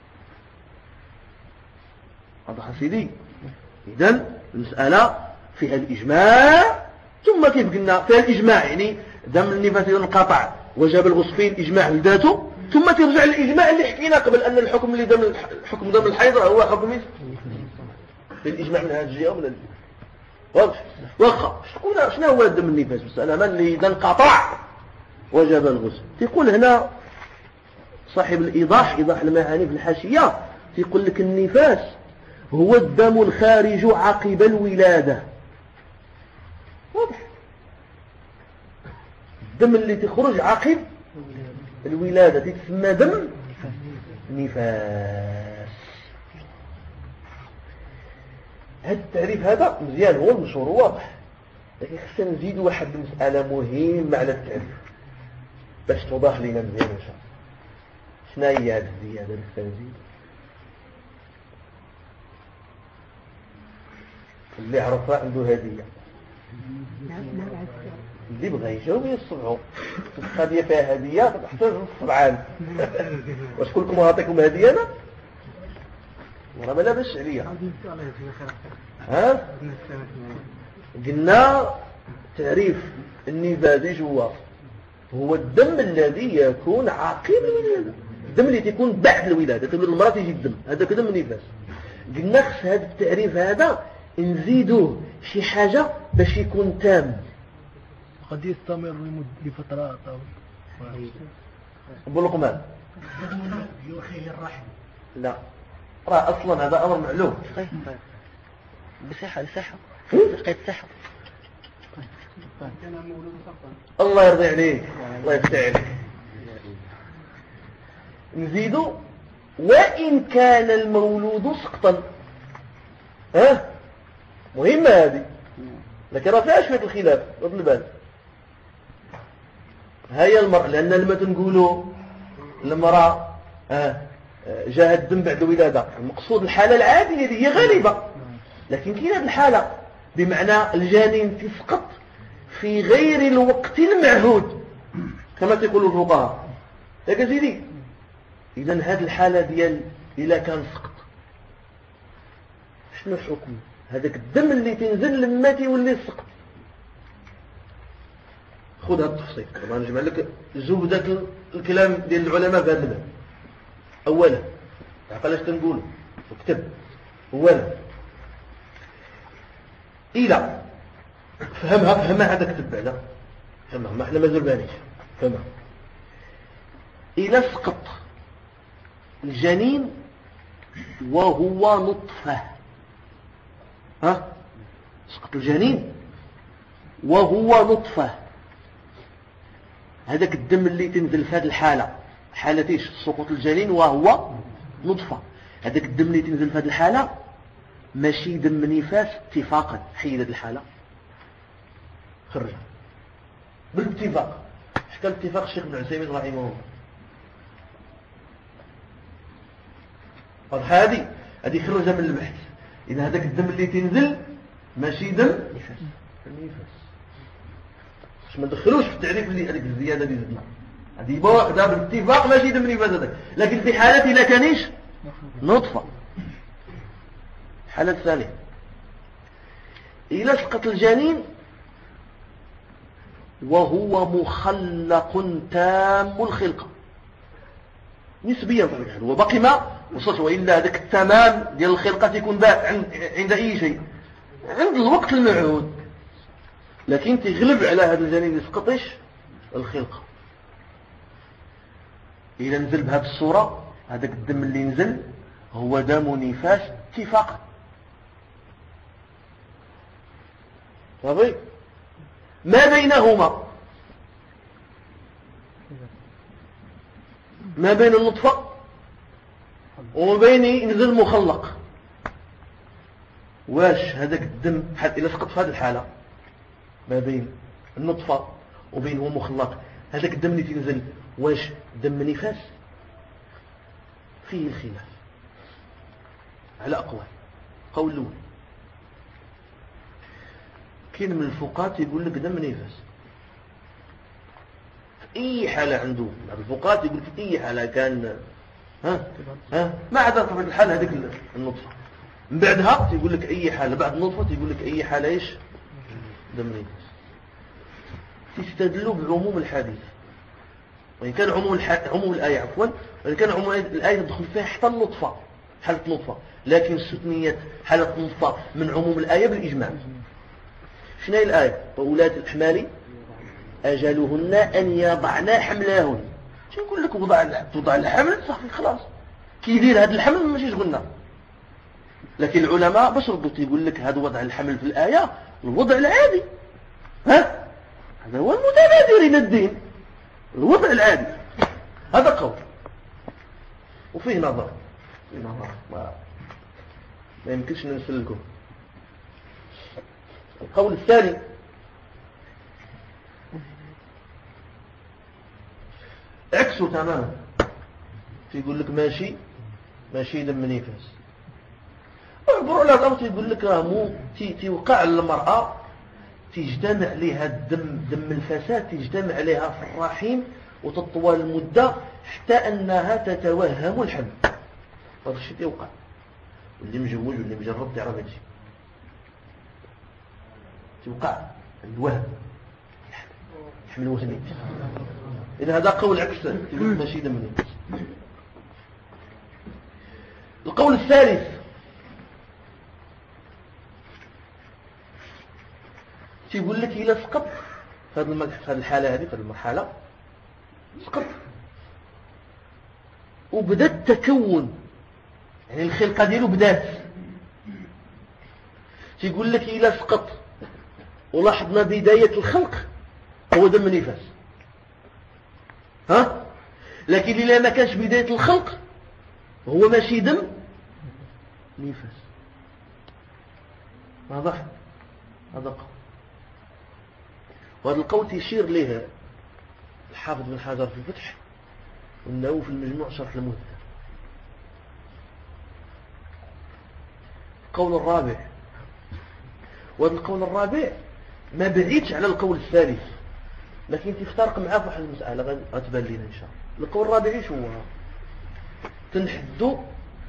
واضح سيدي؟ إذن المسألة فيها الإجماع، ثم كيف قلنا فيها الإجماع يعني دم النفاس إذا انقطع وجب الغسل فيه الإجماع لذاته، ثم ترجع للإجماع اللي حكينا قبل أن الحكم اللي دم الحكم دم الحيض هو حكم بالإجماع من هذه الجهة ومن الجهة. واضح؟ واخا شنو هو دم النفاس؟ مسألة من اللي إذا انقطع وجب الغسل. تقول هنا صاحب الإيضاح إيضاح المعاني في الحاشية يقول لك النفاس هو الدم الخارج عقب الولادة. واضح؟ الدم اللي تخرج عقب الولادة تسمى دم نفاس. هذا التعريف هذا مزيان هو المشهور واضح، لكن خصنا نزيد واحد المسألة مهمة على التعريف باش توضح لنا مزيان إن شاء الله. شنو هي هذه الزيادة اللي خصنا نزيد؟ اللي عرفها عنده هدية، اللي بغى يجاوب يصبعوا. القضية فيها هدية تحتاج الصبعان. واش كلكم عطيكم هدية أنا؟ ورا ما لاباس عليا. ها؟ قلنا تعريف النفاس هو هو الدم الذي يكون عقب الولادة، الدم اللي تكون بعد الولادة. تقول المرأة تيجي الدم هذا كدم النفاس. قلنا خص هذا التعريف هذا نزيدوه شي حاجة باش يكون تام، قد يستمر لفترات. أبو لقمان لا راه أصلا هذا أمر معلوم بصحة لصحة قيد صحة. الله يرضي عليك الله يفتح عليك. نزيدو وإن كان المولود سقطا. ها مهمة هذه، لكن راه فيها شويه الخلاف رد البال. هي المرأة، لأن لما تنقولوا المرأة آه جاء الدم بعد الولادة، المقصود الحالة العادية اللي هي غالبة، لكن كاين هذه الحالة بمعنى الجنين تسقط في غير الوقت المعهود كما تقول الفقهاء. ياك سيدي؟ إذن هذه الحالة ديال إلا كان سقط شنو الحكم؟ هذاك الدم اللي تنزل لما تيولي السقط. خذ هذا التفصيل طبعا نجمع لك زبدة الكلام ديال العلماء في هذا الباب. اولا عقلاش تنقول اكتب. اولا الى فهمها فهمها هذا كتب بعدا فهمها، ما احنا مازال بانيش فهمها. الى سقط الجنين وهو نطفه، ها سقط الجنين وهو نطفه، هذاك الدم اللي تنزل في هذه الحالة، حالة ايش؟ سقوط الجنين وهو نطفة، هذاك الدم اللي تنزل في هذه الحالة ماشي دم نفاس اتفاقا. حيد هذه الحالة خرج بالاتفاق. حكى الاتفاق الشيخ ابن عثيمين رحمه الله. هذه هذه خرجها من البحث. إذا هذاك الدم اللي تنزل ماشي دم نفاس النفاس، باش ما ندخلوش في التعريف اللي هذيك الزياده اللي زدنا، هذه بوحده بالاتفاق ماشي دم نفاس هذاك. لكن في حالة إذا كانش نطفة. الحالة الثانية إذا سقط الجنين وهو مخلق تام الخلقة نسبيا طبعا، هو باقي ما وصلت، وإلا هذاك التمام ديال الخلقة يكون باق عند أي شيء عند الوقت المعهود، لكن تغلب على هذا الجنين يسقطش الخلقة. إذا نزل بهذه الصورة هذاك الدم اللي نزل هو دم نفاس اتفاقا. صافي. ما بينهما ما بين النطفة وما بين ينزل مخلق، واش هذاك الدم حتى إذا سقط في هذه الحالة ما بين النطفة وبين هو مخلق، هذاك الدم اللي تنزل واش دم نفاس؟ فيه الخلاف على أقوال. قول الأول كاين من الفقهاء يقول لك دم نفاس في أي حالة عنده. الفقهاء يقول في أي حالة كان ها ها ما عدا طبعا الحالة هذيك النطفة، من بعدها يقول لك أي حالة بعد النطفة يقول لك أي حالة إيش دم نفاس. تستدلوا بعموم الحديث، وإن كان عموم الح... عموم الآية عفوا وإن كان عموم الآية تدخل فيها حتى النطفة حالة نطفة، لكن استثنيت حالة نطفة من عموم الآية بالإجماع. شنو هي الآية؟ وأولاة الأحمال أجلهن أن يضعن حملهن. شو نقول لك وضع توضع الحمل صافي خلاص كيدير هذا الحمل ماشي شغلنا. لكن العلماء باش ردوا يقول لك هذا وضع الحمل في الآية الوضع العادي، ها هذا هو المتبادر إلى الدين، الوضع العادي. هذا قول وفيه نظر، فيه نظر ما, ما يمكنش نسلكم. القول الثاني عكسه تماما، يقول لك ماشي ماشي دم نفاس. اعبروا على الأرض يقول لك راه مو توقع المرأة تجتمع عليها الدم دم الفساد تجتمع عليها في الرحم وتطول المدة حتى أنها تتوهم الحمل. هذا الشيء يوقع، واللي مجوج واللي مجرب تعرف هذا الشيء توقع الوهم الحمل وهمي. إذا هذا قول عكس يقول ماشي دم نفاس. القول الثالث يقول لك إلا سقط في هذه الحالة هذه في المرحلة سقط وبدأ التكون، يعني الخلقة ديالو بدات، يقول لك إلا سقط ولاحظنا بداية الخلق هو دم نفاس، ها لكن إلا ما كانش بداية الخلق هو ماشي دم نفاس. واضح؟ هذا قول. وهذا القول تيشير له الحافظ بن حجر في الفتح والنووي في المجموع شرح المهذب. القول الرابع، وهذا القول الرابع ما بعيدش على القول الثالث، لكن تفترق معاه في واحد المسألة غتبان لنا إن شاء الله. القول الرابع ايش هو؟ تنحدو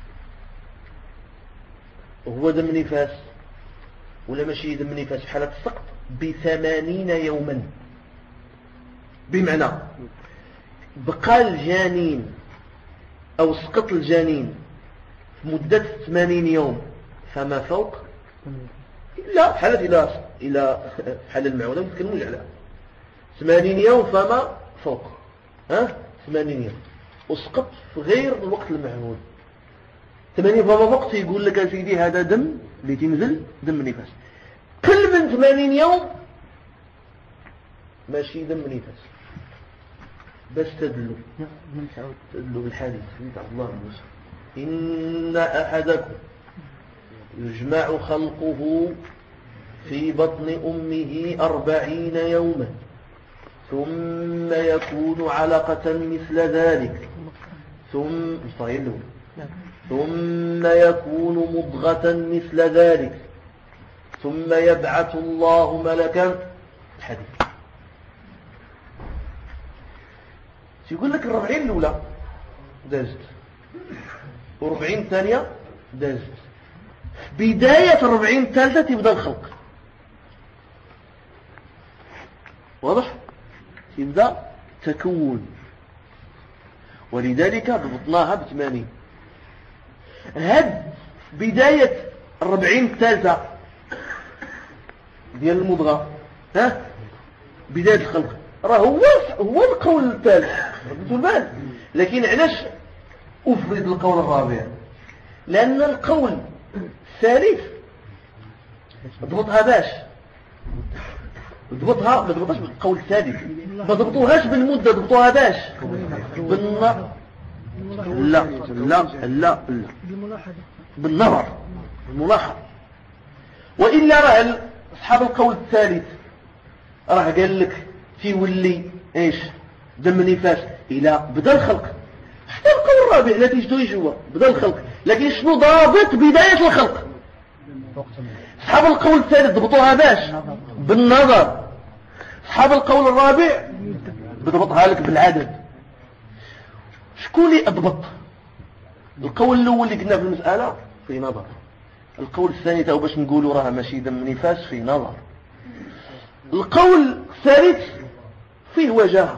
هو دم نفاس ولا ماشي دم نفاس في حالة السقط بثمانين يوما، بمعنى بقى الجانين أو سقط الجانين مدة ثمانين يوم فما فوق، لا حالة إلى إلى حالة المعونة متكلموش عليها، ثمانين يوم فما فوق، ها ثمانين يوم وسقط في غير الوقت المعهود. ثمانين فما فوق يقول لك يا سيدي هذا دم اللي تنزل دم نفاس، كل من ثمانين يوم ماشي دم نفاس، بس تدلوا تدلوا بالحديث عبد الله بن مسعود إن أحدكم يجمع خلقه في بطن أمه أربعين يوما ثم يكون علقة مثل ذلك ثم ثم يكون مضغة مثل ذلك ثم يبعث الله ملكا. الحديث يقول لك الربعين الأولى دازت وربعين الثانية دازت، بداية الربعين الثالثة تبدأ الخلق، واضح؟ تبدأ تكون، ولذلك ضبطناها بثمانين. هاد بداية الربعين الثالثة ديال المضغة، ها بداية الخلق راه هو هو القول الثالث بالبال، لكن علاش أفرد القول الرابع؟ لأن القول الثالث ضبطها باش ضبطها ما ضبطهاش بالقول الثالث، ما ضبطوهاش بالمدة، ضبطوها باش بالنظر، لا لا لا لا بالنظر بالملاحظة. وإلا راه أصحاب القول الثالث راه قال لك تيولي ايش دم نفاس الى بدا الخلق، حتى القول الرابع نتيجته ايش هو بدا الخلق، لكن شنو ضابط بداية الخلق؟ اصحاب القول الثالث ضبطوها باش بالنظر، اصحاب القول الرابع بضبطها لك بالعدد. شكون اللي اضبط؟ القول الاول اللي قلنا في المسألة في نظر، القول الثاني تاو باش نقولوا راه ماشي دم نفاس في نظر، القول الثالث فيه وجاهه،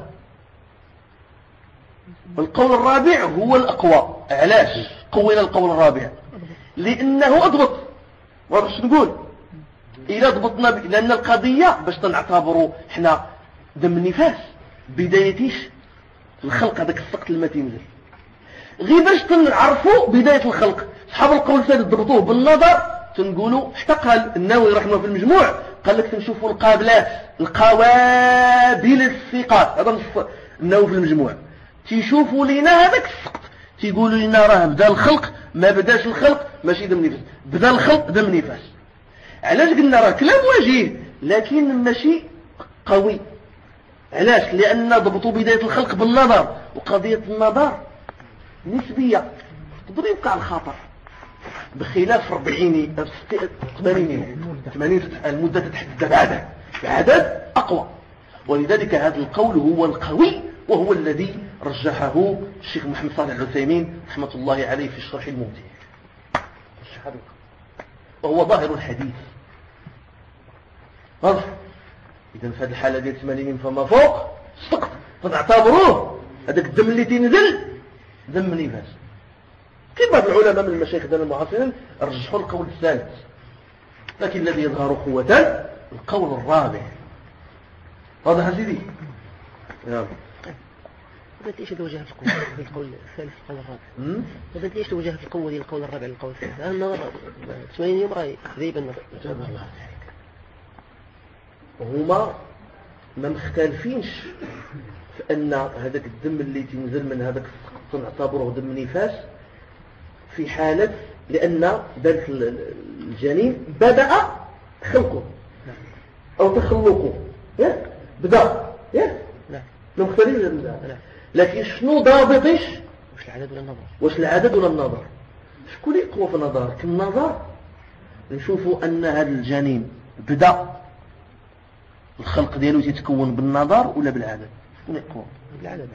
القول الرابع هو الأقوى. علاش قوينا القول الرابع؟ لأنه أضبط. واش نقول إلا ضبطنا ب... لأن القضية باش تنعتبروا احنا دم النفاس بدايتيش الخلق، هذاك السقط لما تنزل غير باش تنعرفوا بداية الخلق. أصحاب القول الثالث ضبطوه بالنظر، تنقولوا حتى قال النووي رحمه في المجموع قال لك تنشوفوا القابلات القوابل الثقات، هذا النووي في المجموع تيشوفوا لنا هذاك السقط، تيقولوا لنا راه بدا الخلق ما بداش الخلق ماشي دم نفاس، بدا الخلق دم نفاس. علاش قلنا راه كلام وجيه لكن ماشي قوي؟ علاش؟ لأن ضبطوا بداية الخلق بالنظر، وقضية النظر نسبية تقدر يبقى الخطر، بخلاف أربعين ثمانين ثمانين المدة تتحدد بعدد بعدد أقوى. ولذلك هذا القول هو القوي، وهو الذي رجحه الشيخ محمد صالح العثيمين رحمة الله عليه في الشرح الممتع، وهو ظاهر الحديث. واضح؟ إذا في هذه الحالة ديال ثمانين فما فوق سقط، فتعتبروه هذاك الدم اللي تنزل دم نفاس. كيف بعض العلماء من المشايخ ديال المعاصرين رجحوا القول الثالث، لكن الذي يظهر قوة القول الرابع. واضح يا سيدي؟ نعم. بدأت إيش الوجه في القوة ديال القول الثالث القول الرابع؟ بدأت إيش الوجه في القوة ديال القول الرابع للقول الثالث؟ النظر ثمانين يوم راه تقريبا هما ما مختلفينش في أن هذاك الدم اللي تنزل من هذاك السقط نعتبره دم نفاس في حالة لأن ذلك الجنين بدأ خلقه أو تخلقه، بدا ياك لا لا مختلف لا لا لكن شنو ضابطش واش العدد ولا النظر واش العدد ولا النظر شكون اللي يقوى في النظر كالنظر نشوفوا ان هذا الجنين بدا الخلق ديالو يتكون بالنظر ولا بالعدد شكون يقوى بالعدد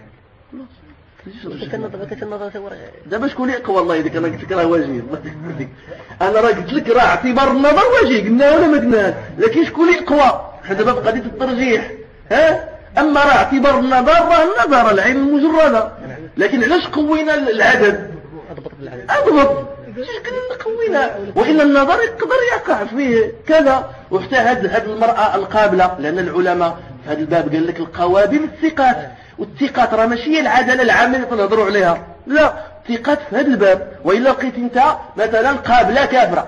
كان كان النظر ثورة دابا شكون اللي يقوى والله اذا كان قلت لك راه واجب انا راه قلت لك راه اعتبار النظر واجب قلنا ولا ما قلناش لكن شكون اللي يقوى حنا دابا في قضيه الترجيح ها اما راه اعتبار النظر راه النظر العين المجرده لكن علاش قوينا العدد اضبط بالعدد اضبط قوينا والا النظر يقدر يقع فيه كذا وحتى هاد هاد المراه القابله لان العلماء في هذا الباب قال لك القوابل الثقات والثقات راه ماشي هي العداله العامه اللي تنهضروا عليها لا ثقات في هذا الباب والا لقيت انت مثلا قابله كافره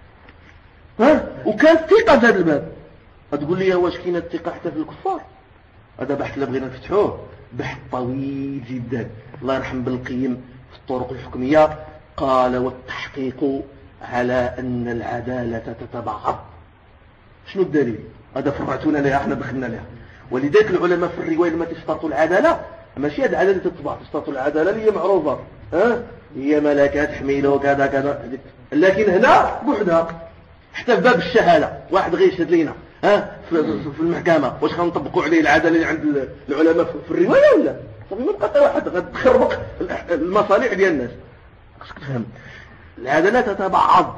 ها وكانت ثقه في هذا الباب تقول لي واش كاينه الثقه حتى في الكفار هذا بحث لا بغينا نفتحوه بحث طويل جدا الله يرحم ابن القيم في الطرق الحكميه قال والتحقيق على ان العداله تتبعض شنو الدليل هذا فرعتونا لها احنا دخلنا لها ولذلك العلماء في الروايه لما تشترطوا العداله ماشي هذه العداله تتبع تشترطوا العداله اللي هي معروفه ها هي ملكات تحميله كذا كذا لكن هنا بوحدها حتى في باب الشهاده واحد غير يشهد لينا ها في المحكمه واش غنطبقوا عليه العداله اللي عند العلماء في الروايه ولا صافي ما بقى واحد غتخربق المصالح ديال الناس خصك تفهم العداله تتبعض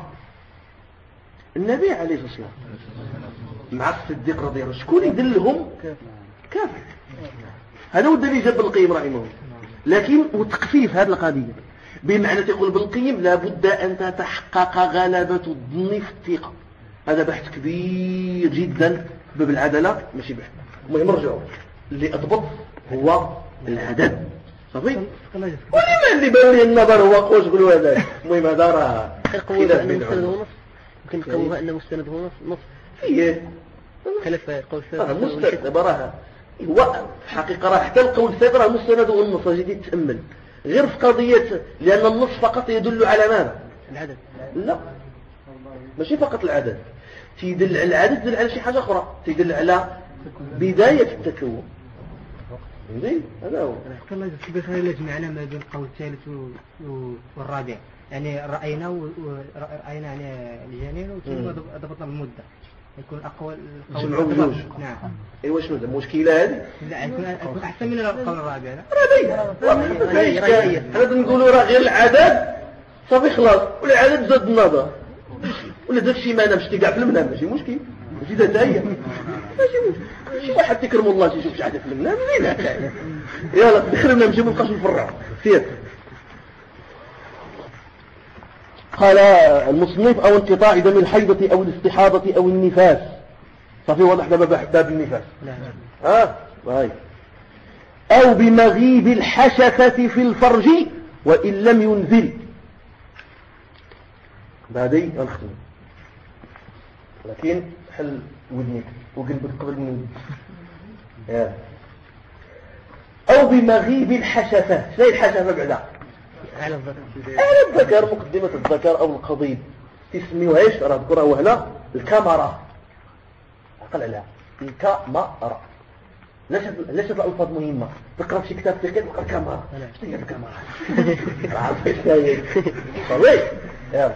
النبي عليه الصلاه والسلام مع الصديق رضي الله عنه شكون يدلهم كافر هذا هو الدليل جاب ابن القيم رحمه الله لكن وتخفيف هذه القضيه بمعنى تقول ابن القيم لابد ان تتحقق غلبه الظن في الثقه هذا بحث كبير جدا في باب العداله ماشي بحث المهم رجعوا اللي اضبط هو العدد صافي ولما اللي بان لي النظر هو قوس قولوا هذا المهم هذا راه قوه انه مستند هو نص يمكن قوه انه مستند هو نص فيه خلف قول هذا مستند راه هو في الحقيقه راه حتى القول الثالث راه مستند والنص جدي تتامل غير في قضيه لان النص فقط يدل على ماذا العدد لا ماشي فقط العدد تيدل على العدد تدل على شي حاجه اخرى تدل على بدايه التكون فهمتي هذا هو الله يجزيك خير لا جمعنا ما بين القول الثالث والرابع يعني راينا راينا يعني الجنين وثم ضبطنا بالمده يكون اقوى جمعوا بجوج نعم ايوا شنو المشكله هذه لا يكون احسن من القول الرابع هذا نقولوا راه غير العدد صافي خلاص والعدد زاد النظر ولا داك الشيء ما نمشي كاع في المنام ماشي مشكل ماشي دا هي ماشي مشكل شي واحد تكرم الله تيشوف شي حاجه في المنام زين هكا يلا دخلنا نمشي ما نبقاش نفرع سير قال المصنف او انقطاع دم الحيضه او الاستحاضه او النفاس صافي واضح دابا باب النفاس ها هاي او بمغيب الحشفه في الفرج وان لم ينزل بعدي غنختم لكن حل ودنك وقلبك قبل من ودنك او بمغيب الحشفه شنو هي الحشفه بعدا على الذكر على الذكر مقدمه الذكر او القضيب تسميوهاش راه ذكرها وهنا الكاميرا عقل عليها الكاميرا لاش لاش الالفاظ مهمه تقرا في كتاب فقه تلقى الكاميرا شنو هي الكاميرا عارف ايش هي صافي يلا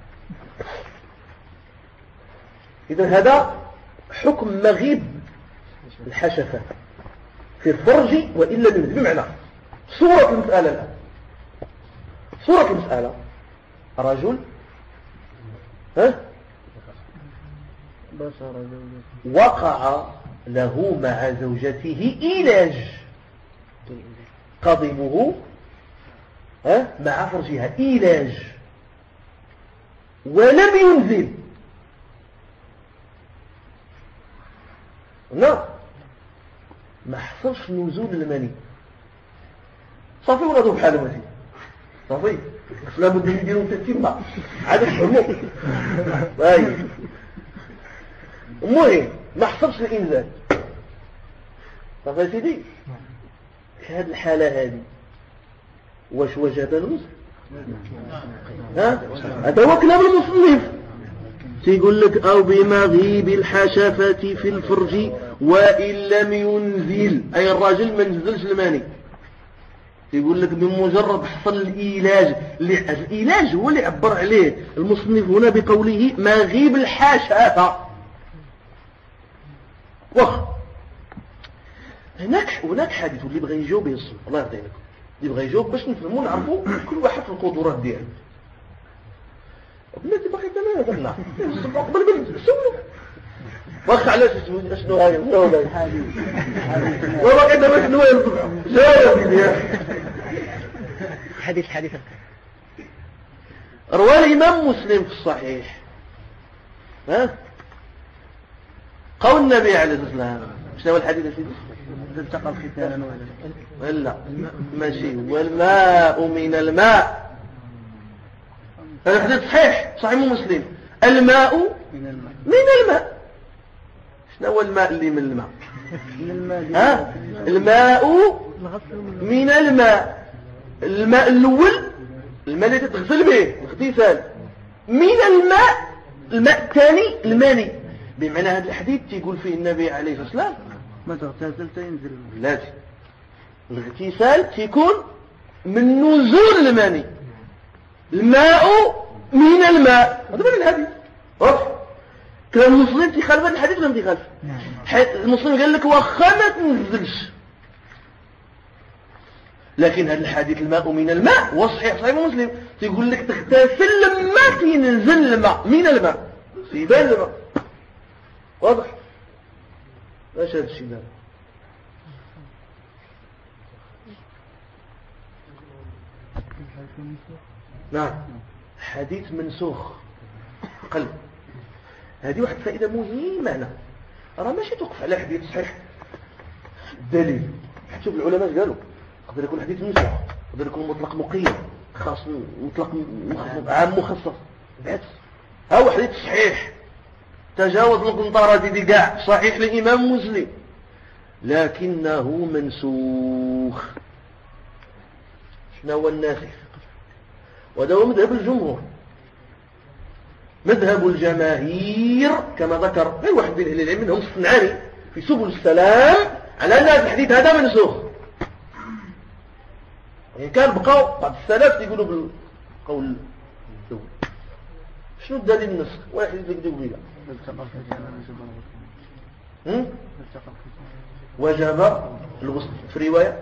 إذا هذا حكم مغيب الحشفة في الفرج وإلا من بمعنى صورة المسألة الآن صورة المسألة رجل ها وقع له مع زوجته إيلاج قضيبه ها مع فرجها إيلاج ولم ينزل لا ما حصلش نزول المني صافي ولا ذو بحاله ماشي صافي لا بد يديروا تتمه عاد فهموا اي المهم ما حصلش الانزال صافي سيدي في هذه الحاله هذه واش وجب الغسل ها هذا هو كلام المصنف تيقول لك أو بمغيب الحشفة في الفرج وإن لم ينزل، أي الراجل ما نزلش الماني. يقول لك بمجرد حصل الإيلاج. الإيلاج هو اللي عبر عليه المصنف هنا بقوله مغيب الحشفة. واخ هناك هناك حادث اللي بغى يجاوب يصل الله يرضي عليكم، اللي بغى يجاوب باش نفهموا نعرفوا كل واحد في القدرات ديالو. بلاتي باقي انا درنا الصبح قبل ما نسولو واخا علاش شنو هاي شنو هاي وباقي دابا شنو هاي الصبح جاوب حديث حديث روى الإمام مسلم في الصحيح ها قول النبي عليه الصلاة والسلام. شنو هو الحديث يا سيدي؟ تلتقى الختان ولا ماشي والماء من الماء. هذا حديث صحيح صحيح مسلم. الماء من الماء من الماء. شنو هو الماء اللي من الماء؟ ها الماء من الماء. الماء الأول الماء اللي تغسل به الاغتسال. من الماء الماء الثاني الماني. بمعنى هذا الحديث تيقول فيه النبي عليه الصلاة والسلام ما تغتسل تنزل بلاتي الاغتسال تيكون من نزول الماني. الماء من الماء. هذا من الحديث واضح. كلام المسلم تيخالف هذا الحديث ولا ما تيخالف؟ المسلم قال لك واخا ما تنزلش، لكن هذا الحديث الماء من الماء هو صحيح صحيح مسلم تيقول لك تغتسل لما تنزل الماء من الماء سيبان الماء. واضح؟ ايش هذا الشيء ده؟ نعم حديث منسوخ قلب. هذه واحد فائدة مهمة هنا. راه ماشي توقف على حديث صحيح دليل. شوف العلماء قالوا يقدر يكون حديث منسوخ، يقدر يكون مطلق مقيد، خاص مطلق عام مخصص. بالعكس ها هو حديث صحيح تجاوز القنطرة دي كاع صحيح للإمام مسلم لكنه منسوخ. شنو هو الناسخ؟ وهذا هو مذهب الجمهور. مذهب الجماهير كما ذكر غير واحد من اهل العلم منهم الصنعاني في سبل السلام على ان هذا الحديث هذا منسوخ. يعني كان بقوا بعض السلف يقولوا بالقول الاول. شنو الدليل النسخ؟ واحد يقول بلا وجب الغسل في روايه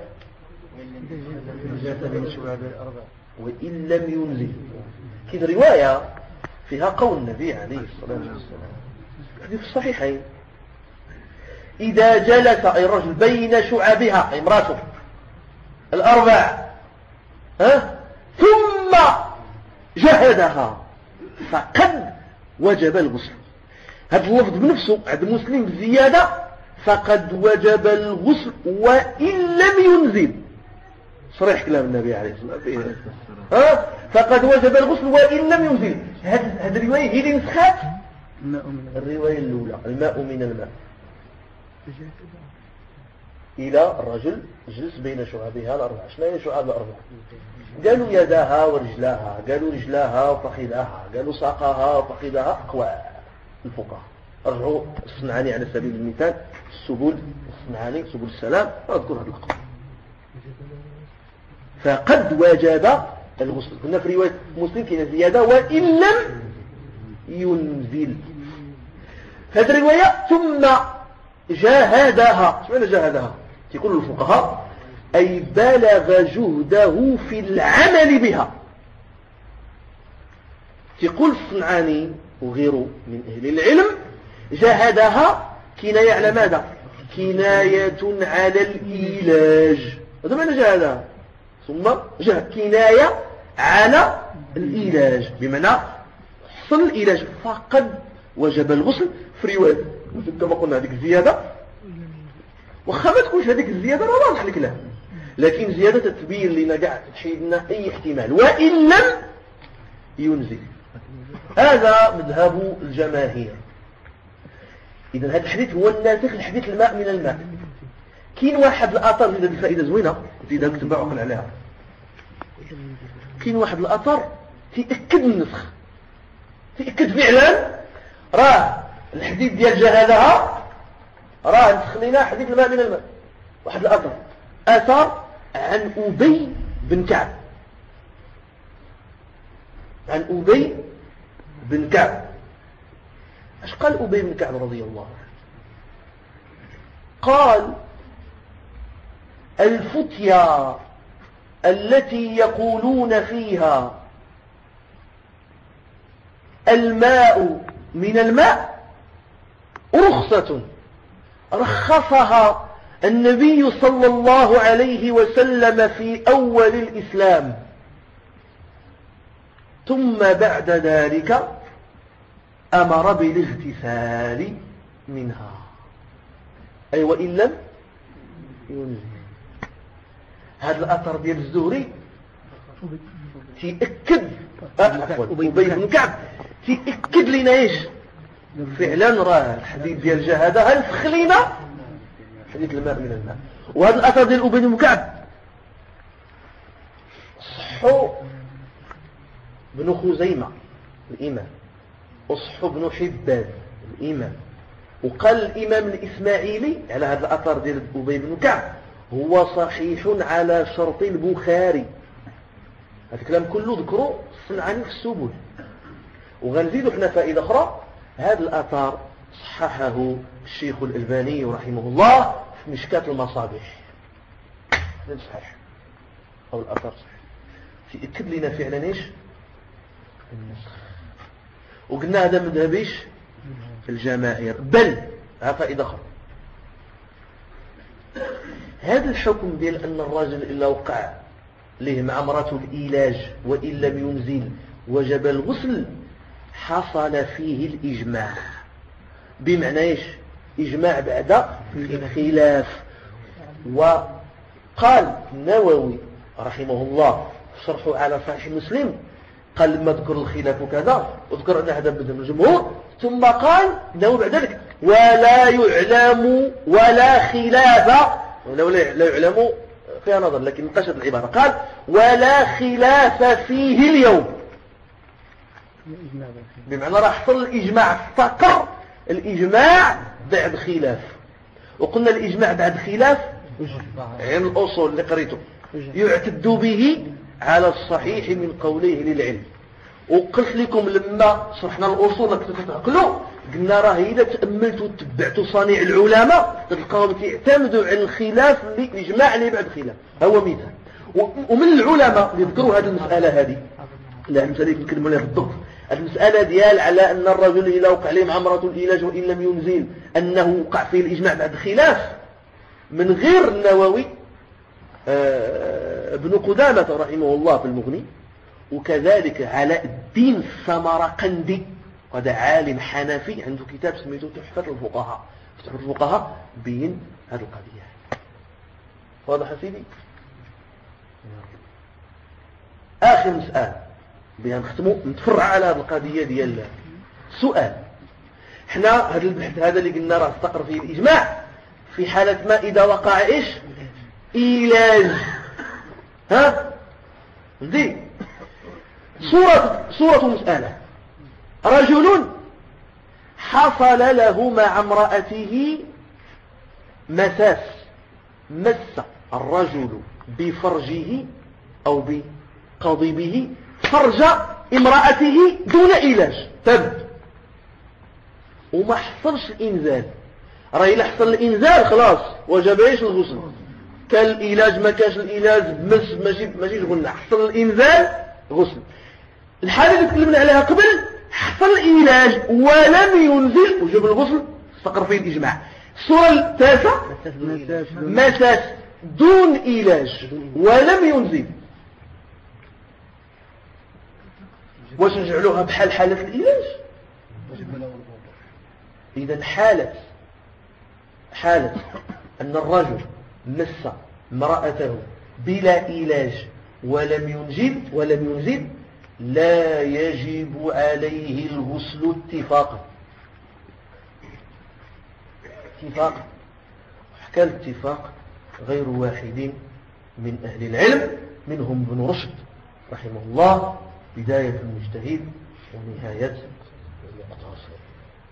وإن لم ينزل. كذا رواية فيها قول النبي عليه الصلاة والسلام في الصحيحين إذا جلس أي الرجل بين شعبها أي امراته الأربع ها ثم جهدها فقد وجب الغسل. هذا اللفظ بنفسه عند مسلم بزيادة فقد وجب الغسل وإن لم ينزل. صريح كلام النبي عليه الصلاة والسلام ها فقد وجب الغسل وإن لم ينزل. هذه الرواية هي اللي نسخت الرواية الأولى الماء من الماء. إلى الرجل جلس بين شعبها الأربعة. شنو هي شعب الأربعة؟ قالوا يداها ورجلاها، قالوا رجلاها وفخذها، قالوا ساقها وفخذها. أقوى الفقهاء رجعوا الصنعاني على سبيل المثال السبل الصنعاني سبل السلام أذكر هذا القول فقد وجب الغسل. قلنا في رواية مسلم كاين زيادة وإن لم ينزل. هذه الرواية ثم جاهدها. شو معنى جاهدها؟ يقول الفقهاء أي بلغ جهده في العمل بها. يقول الصنعاني وغيره من أهل العلم جاهدها كناية على ماذا؟ كناية على الإيلاج. هذا معنى جاهدها. ثم جاء كناية على الإيلاج بمعنى حصل الإيلاج فقد وجب الغسل في رواية كما قلنا هذيك الزيادة وخا ما تكونش هذيك الزيادة راه واضح لك لا لكن زيادة تبين لنا كاع تحيد لنا أي احتمال وإن لم ينزل. هذا مذهب الجماهير. إذا هذا الحديث هو الناسخ لحديث الماء من الماء. كاين واحد الأثر هذه الفائدة زوينة إذا كتب عقل عليها. كاين واحد الأثر تأكد النسخ تأكد فعلا راه الحديد ديال جهادها راه نسخلينا حديد الماء من الماء. واحد الأثر أثر عن أبي بن كعب عن أبي بن كعب ايش قال أبي بن كعب رضي الله عنه؟ قال الفتيا التي يقولون فيها الماء من الماء رخصة رخصها النبي صلى الله عليه وسلم في أول الإسلام، ثم بعد ذلك أمر بالاغتسال منها، أي وإن لم ينزل. هذا الأثر ديال الزهري تيأكد أبي بن كعب تيأكد لنا إيش فعلا راه الحديث ديال الجهادة هنفخ لنا حديث الماء من الماء. وهذا الأثر ديال أبي بن كعب صحو بن خزيمة الإمام وصحو بن حبان الإمام، وقال الإمام الإسماعيلي على هذا الأثر ديال أبي بن كعب هو صحيح على شرط البخاري. هذا الكلام كله ذكروا الصنعاني في السبل. وغنزيدوا احنا فائدة أخرى، هذا الأثر صححه الشيخ الألباني رحمه الله في مشكاة المصابيح. هذا صحيح أو الأثر صحيح يأكد لنا فعلا إيش النسخ. وقلنا هذا مذهب إيش الجماهير. بل ها فائدة أخرى، هذا الحكم ديال أن الرجل إلا وقع له مع امرأته الإيلاج وإن لم ينزل وجب الغسل حصل فيه الإجماع. بمعنى إيش إجماع بعد خلاف. وقال النووي رحمه الله شرحه على صحيح مسلم قال لما ذكر الخلاف وكذا وذكر أن هذا مذهب الجمهور، ثم قال انه بعد ذلك ولا يعلم ولا خلاف، ولا لا يعلم فيها نظر لكن انتشرت العبارة، قال ولا خلاف فيه اليوم، بمعنى راح حصل الإجماع، استقر الإجماع بعد خلاف. وقلنا الإجماع بعد خلاف عن الأصول اللي قريته يعتد به على الصحيح من قوليه للعلم. وقلت لكم لما شرحنا الأصول لك تتعقلوا قلنا راه إذا تأملتوا وتبعتوا صانع العلماء تلقاهم يعتمدوا على الخلاف اللي الإجماع اللي بعد خلاف. هو مثال ومن العلماء اللي ذكروا هذه المسألة هذه لا مثالي نكلموا لها بالضبط، المسألة ديال على أن الرجل إذا وقع عليه مع امرأة الإيلاج وإن لم ينزل أنه وقع فيه الإجماع بعد خلاف من غير النووي ابن قدامة رحمه الله في المغني، وكذلك علاء الدين السمرقندي وهذا عالم حنفي عنده كتاب سميته تحفة الفقهاء، تحفة الفقهاء بين هذه القضية. واضح سيدي؟ آخر مسألة بها نختموا نتفرع على هذه القضية ديال سؤال. احنا هذا البحث هذا اللي قلنا راه استقر فيه الإجماع في حالة ما إذا وقع إيش إيلاج. ها زي صورة صورة مسألة، رجل حصل له مع امرأته مساس، مس الرجل بفرجه أو بقضيبه فرج امرأته دون إيلاج تب وما حصلش الإنزال. رأي إلا حصل الإنزال خلاص وجب إيش الغسل، كالإيلاج ما كاش الإيلاج مس ماشي ماشي قلنا حصل الإنزال غسل. الحالة اللي تكلمنا عليها قبل حصل الإيلاج ولم ينزل وجب الغسل استقر فيه الإجماع. الصورة الثالثة مساس دون إيلاج ولم ينزل، واش نجعلوها بحال حالة الإيلاج؟ إذا حالة حالة أن الرجل مس امرأته بلا إيلاج ولم ينزل ولم ينزل لا يجب عليه الغسل اتفاقا. اتفاقا حكى الاتفاق غير واحد من أهل العلم، منهم ابن رشد رحمه الله بداية المجتهد ونهاية المقتصد.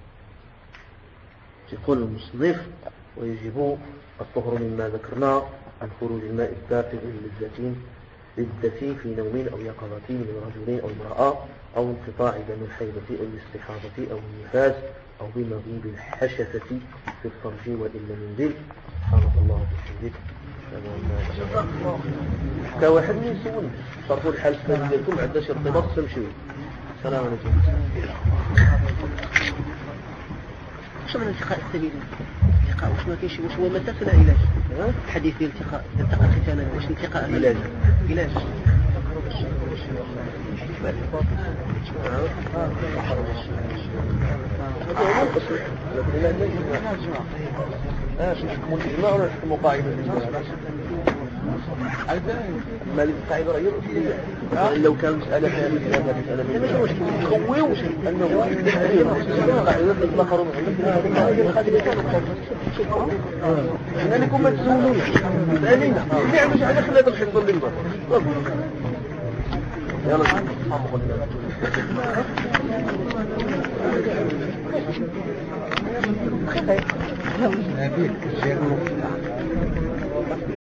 يقول المصنف ويجب الطهر مما ذكرنا عن خروج الماء الدافئ للذاتين للذاتين في نوم أو يقظة من رجل أو امرأة أو انقطاع دم الحيضة أو الاستحاضة أو النفاس أو بمغيب الحشفة في الفرج وإن لم ينزل. سبحانك الله وبحمدك كواحد من يسولني صرفوا الحال السلام ديالكم عندنا ارتباط تمشيو. السلام عليكم. شو من التقاء السبيل؟ التقاء واش ما كاينش واش هو مساس ولا علاج؟ الحديث ديال التقاء التقاء ختانا واش التقاء علاج علاج اه شو نحكموا الإجماع ولا نحكموا قاعدة ما القاعدة رأيه الأصلية لو كان مسألة فيها مثل هذا مسألة من خويو أنه قاعدة الآخر إحنا لكم ما تسولون سألينا نعم مش على خلال الحفظ للبر يلا نبيك الشيخ